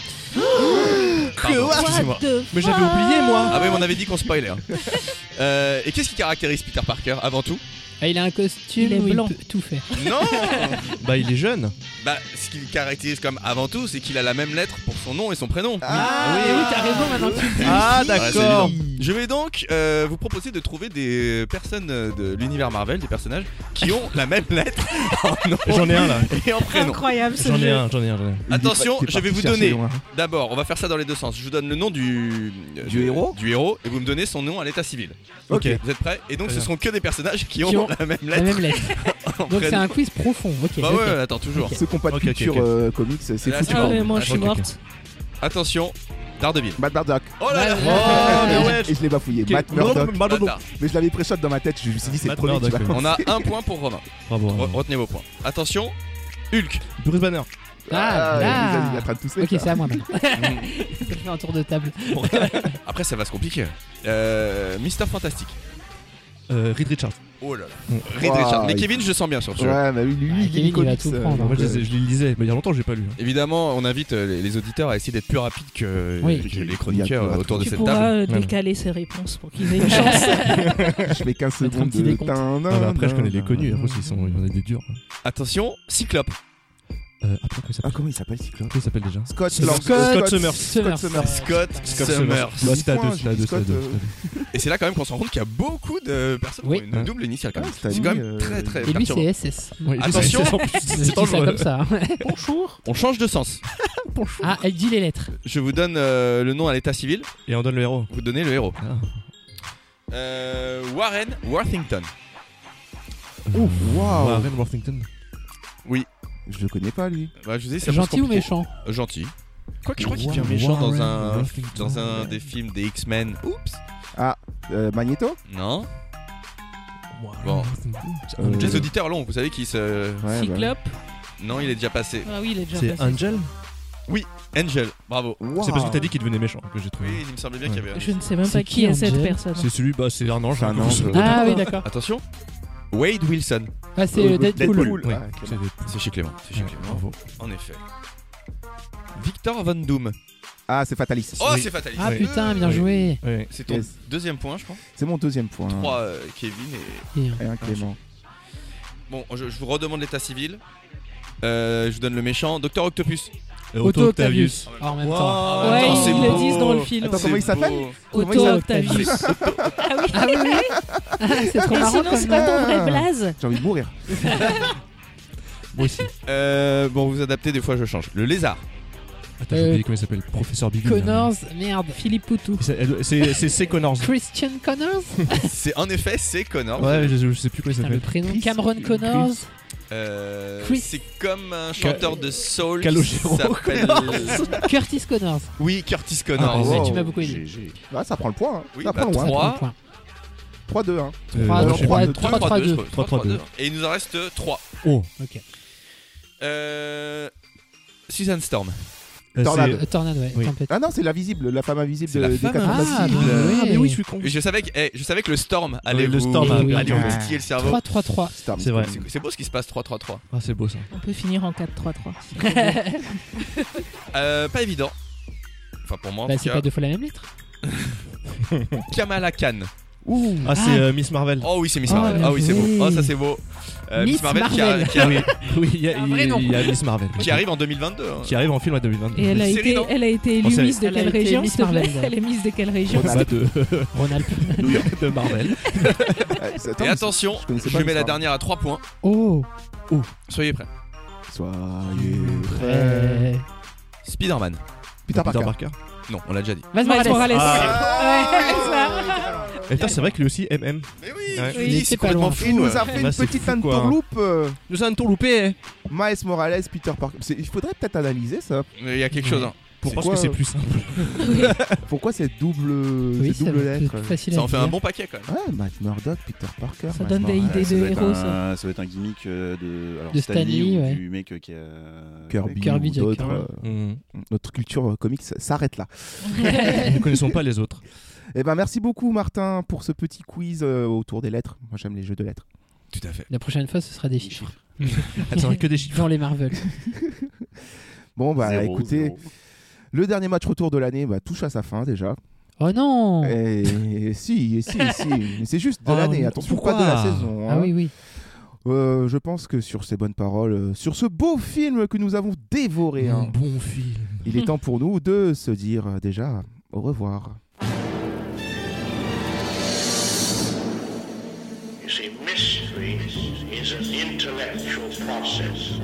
Pardon, excusez-moi. Mais j'avais oublié, moi. Ah oui, mais on avait dit qu'on spoilait. Hein. Euh, et qu'est-ce qui caractérise Peter Parker avant tout? Ah, il a un costume Il est où blanc. il peut tout faire. Non. Bah, il est jeune. Bah, ce qui le caractérise comme avant tout, c'est qu'il a la même lettre pour son nom et son prénom. Ah, oui, oui, t'as raison, maintenant que tu le dis. Ah, Ouais, c'est d'accord. évident. Je vais donc euh, vous proposer de trouver des personnes de l'univers Marvel, des personnages qui ont la même lettre en nom J'en ai un là. et en prénom. Incroyable ce J'en ai jeu. un, j'en ai un, j'en ai un. Attention, T'es je vais parti vous chercher donner. loin. D'abord, on va faire ça dans les deux sens. Je vous donne le nom du Du de- héros du héros et vous me donnez son nom à l'état civil. Ok. Vous êtes prêts? Et donc, Très ce bien. seront que des personnages qui ont, Qui ont la même La lettre. même lettre. en Donc c'est prénom. un quiz profond. Ok. Bah ok. ouais, attends toujours. Ceux qui n'ont pas de Ok, ok, culture ok. euh, comics, c'est Là, foutu. c'est Ah bon. ouais, moi je suis Ok, ok. morte. Attention, Daredevil. Matt Murdock. Oh là là. Ouais, Oh, mais ouais. Et je l'ai bafouillé. Ok. Matt Murdock. Non, pardon, non. Bâtard. Mais je l'avais pré-shot dans ma tête. Je me suis dit, c'est le Matt premier qui va Murdock, On a un point pour Romain. Bravo. Re- retenez vos points. Attention, Hulk. Bruce Banner. Ah, il est là. en train de tousser. Ok, ça. c'est à moi maintenant. Je fais un tour de table. Après, ça va se compliquer. Euh, Mister Fantastic. Euh, Reed Richards. Oh là là. Mm. Reed Wow, Richards. Mais il- Kevin, je le sens bien sur ce jeu. Ouais, mais lui, lui, Ah, il Kevin, est il va comics, tout euh, prendre. donc, Moi, je, euh, les ai- je les lisais, mais il y a longtemps que j'ai pas lu. hein. Évidemment, on invite euh, les, les auditeurs à essayer d'être plus rapides que, Oui. que les Il y chroniqueurs a- euh, autour de Tu cette pourras table. euh, Ouais. décaler ses réponses pour qu'ils aient une chance. Je mets quinze Mettre un secondes petit de. décompte. Tin, Ah, bah, après, je connais les tin, connus. tin, Après, ils sont, il y en a des durs. Attention, Cyclope. Euh, attends, comment il Ah, s'appelle comment il s'appelle Cyclope Comment il s'appelle déjà Scott Scott- Lang- Scott Summers. Scott Summers. Scott, Scott Summers. Bah, c'était à deux, Point, c'était à deux, c'était à Scott, deux, euh, c'était à deux. Et c'est là quand même qu'on se rend compte qu'il y a beaucoup de personnes Oui. qui ont une double initiale quand même. Ouais, c'est c'est quand même euh, très très Et lui, perturbant. c'est S S. Ouais, Attention. c'est- c'est- c'est- Je c'est dis ça dangereux. comme ça. hein. Bonjour. On change de sens. Ah, elle dit les lettres. Je vous donne euh, le nom à l'état civil. Et on donne le héros. Vous donnez le héros. Ah. Euh, Warren Worthington. Ouf, waouh. Warren Worthington. Je le connais pas lui. Bah, je vous ai dit, ça peut Gentil se ou compliquer. méchant? Euh, Gentil. Quoi que je crois qu'il Warren devient méchant dans un, Worthington. dans un des films des X-Men. Oups. Ah, euh, Magneto Non. Warren Bon. Worthington. Euh, Les auditeurs longs, vous savez qui se. Ouais, bah. Cyclope. Non, il est déjà passé. Ah oui, il est déjà C'est passé. Angel. Oui, Angel, bravo. Wow. C'est parce que t'as dit qu'il devenait méchant que j'ai trouvé. Oui, il me semblait bien Ouais. qu'il y avait un. Je ne sais même C'est pas qui, qui est cette Angel personne. C'est celui, bah c'est un ange. C'est un du coup. ange. Ah oui, d'accord. Attention, Wade Wilson. Ah, c'est euh, Deadpool. Deadpool. Ouais, Ah, c'est Clément. des- C'est chez Clément. C'est chez Ouais, Clément. bravo. En effet. Victor Von Doom. Ah, c'est Fatalis. Oh, Oui. c'est fataliste. Ah Oui. putain, bien Oui. joué. Ouais. C'est ton Yes. deuxième point, je crois. C'est mon deuxième point. trois euh, Kevin et. Et, Et un Clément. Bon, je, je vous redemande l'état civil. Euh, je vous donne le méchant. Docteur Octopus. Et Otto Octavius. Octavius. Ah, en même Wow. temps. Ouais, Attends, c'est ils beau. le disent dans le film. Attends, C'est comment il s'appelle beau. Comment il Otto s'appelle Octavius. Ah oui. Ah oui, oui. Ah, c'est trop Et marrant sinon, comme c'est pas ton nom. vrai blaze. J'ai envie de mourir. Moi aussi. Euh, bon, vous adaptez, des fois je change. Le lézard. Attends, j'ai Euh, oublié comment il s'appelle. Professeur Bibi. Connors, merde. Philippe Poutou. C'est c'est- c'est C. Connors. Christian Connors. C'est en effet, c'est Connor. Ouais, je, je sais plus comment il Putain, le s'appelle. prénom. Chris- Cameron Connors. Euh, Chris- c'est comme un chanteur de soul qui Calogero s'appelle. Curtis Connors. Oui, Curtis Ah, Connor. ouais, wow. tu m'as beaucoup aidé. G G. Ah, ça prend le point. Hein. Oui, ça bah, prend loin. trois. Trois points. trois deux. Hein. Euh, Trois, je alors, sais trois, plus. deux, trois, trois, deux. trois, trois, deux. deux. Et il nous en reste trois. Oh. Ok. Euh... Susan Storm. Euh, Tornade. c'est- Euh, Tornade, ouais. Oui. Tempête. Ah non, c'est l'invisible, la femme invisible C'est de, la des femme quatre invisible. fantastiques. Ah, Euh, ouais. Ah, mais oui, je suis con. Et je savais que, eh, je savais que le Storm allait le vous, Storm a- allait vous Ah. titiller le cerveau. trois trois trois. Star C'est vrai. C'est c'est beau ce qui se passe trois trois trois. Ah, c'est beau ça. On peut finir en quatre trois trois. Euh, pas évident. Enfin pour moi en Bah, tout c'est cas. pas deux fois la même lettre. Kamala Khan. Ouh. Ah, c'est euh, Miss Marvel. Oh oui, c'est Miss Oh, Marvel. bien Ah oui, c'est joué. beau. Oh ça c'est beau. Euh, Miss Marvel, qui, a- Marvel. qui a- Oui, oui, il y, a- Un il vrai y a- nom. il y a Miss Marvel. qui arrive en deux mille vingt-deux. hein. Qui arrive en film en deux mille vingt-deux. Et elle a, Série, été, non elle a été élue Oh, c'est- Miss de Elle a quelle été région, Miss s'il te plaît Marvel. Elle est Miss de quelle région Ronald. de, Ronald. de Marvel. Euh, c'est- attends, Et attention, je connaissais je pas mets la l'histoire. dernière à trois points. Oh. Soyez prêts. Soyez prêts. Euh... Spider-Man. Peter Parker. Parker. Non, on l'a déjà dit. Miles Miles Morales. Ah. Ouais, ça. Et putain, c'est vrai que lui aussi, M M. Mais oui, Ouais. je vous Oui, dis, c'est c'est pas complètement loin. fou. Il nous euh. a fait Là, une c'est petite fou, quoi. entourloupe. euh, Nous avons tout loupé. Miles Morales, Peter Parker. C'est- Il faudrait peut-être analyser ça. Il y a quelque chose. hein. Je pense Pourquoi, que c'est plus simple. Pourquoi cette double, Oui, cette ça double va être lettre plus facile Ça à en fait dire. un bon paquet quand même. Ouais, Matt Murdock, Peter Parker. Ça Miles donne des Morales. idées ça de doit être héros, un- ça. Ça doit être un gimmick euh, de, alors, De Stan Lee Stanley, ou ouais. du mec euh, qui a. Kirby, Kirby, ou Jack d'autres. Kirby. euh, Mmh. Notre culture euh, comics s'arrête là. Nous ne connaissons pas les autres. Eh ben, merci beaucoup, Martin, pour ce petit quiz euh, autour des lettres. Moi, j'aime les jeux de lettres. Tout à fait. La prochaine fois, ce sera des chiffres. Attends, que des chiffres. Dans les Marvel. Bon, bah, Zéro, écoutez, zéro. le dernier match retour de l'année bah, touche à sa fin déjà. Oh non. Et si, et si, et si. Mais c'est juste de Oh, l'année. Attention, pourquoi pas de la saison. Ah hein. oui, oui. Euh, je pense que sur ces bonnes paroles, euh, sur ce beau film que nous avons dévoré, Un hein, bon film. il est temps pour nous de se dire euh, déjà au revoir. You see, mystery is an intellectual process.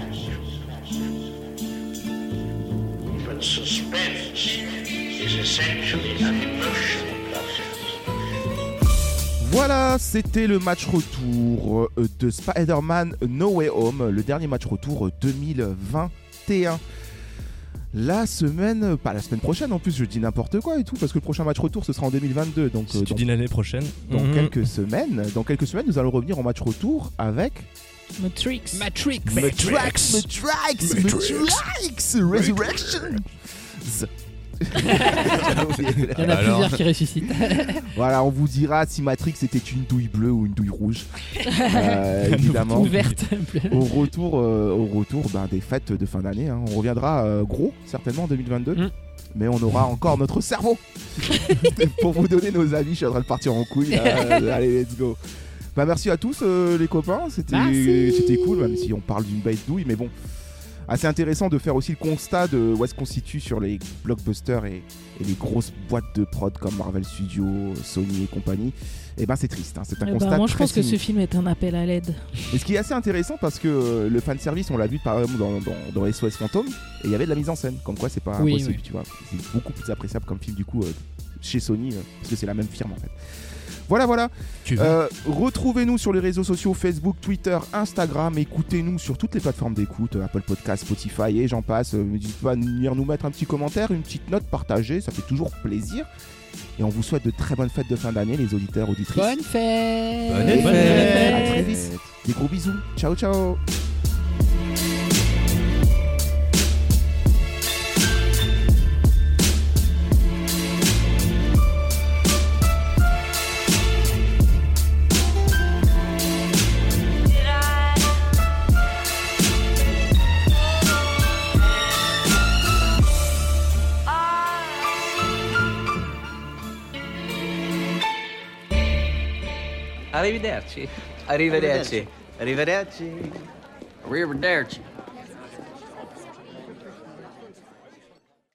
But suspense is essentially an emotional process. Voilà, c'était le match retour euh, de Spider-Man No Way Home, le dernier match retour deux mille vingt et un. La semaine, pas la semaine prochaine en plus, je dis n'importe quoi et tout, parce que le prochain match retour ce sera en deux mille vingt-deux. Donc, Si euh, tu dans, dis l'année prochaine. dans Mhm. quelques semaines, dans quelques semaines, nous allons revenir en match retour avec Matrix. Matrix. Matrix, Matrix, Matrix, Resurrection. Il y en a Alors. plusieurs qui ressuscitent. Voilà, on vous dira si Matrix était une douille bleue ou une douille rouge. Euh, évidemment. Ouverte. Au retour, euh, au retour ben, des fêtes de fin d'année, hein. On reviendra euh, gros, certainement en deux mille vingt-deux. Mm. Mais on aura encore notre cerveau pour vous donner nos avis. Je suis en train de partir en couille. là. Allez, let's go. Bah, merci à tous, euh, les copains. C'était, Merci. c'était cool, même si on parle d'une bête douille. Mais bon, assez intéressant de faire aussi le constat de où est-ce qu'on se situe sur les blockbusters et, et les grosses boîtes de prod comme Marvel Studios, Sony et compagnie. Et ben c'est triste, hein. C'est un Eh ben, constat moi, je très pense que ce cynique. film est un appel à l'aide. Et ce qui est assez intéressant parce que euh, le fanservice, on l'a vu par exemple dans, dans, dans S O S Fantôme, et il y avait de la mise en scène, comme quoi c'est pas Oui, impossible, oui. tu vois. C'est beaucoup plus appréciable comme film du coup euh, chez Sony, euh, parce que c'est la même firme en fait. Voilà, voilà. Tu veux Euh, retrouvez-nous sur les réseaux sociaux Facebook, Twitter, Instagram. Écoutez-nous sur toutes les plateformes d'écoute, euh, Apple Podcast, Spotify et j'en passe. Euh, N'hésitez pas à venir nous mettre un petit commentaire, une petite note, partager, ça fait toujours plaisir. Et on vous souhaite de très bonnes fêtes de fin d'année, les auditeurs, auditrices. Bonne fête. Bonne Et fête. à très vite. Des gros bisous. Ciao, ciao. Arrivederci. Arrivederci. Arrivederci. Arrivederci.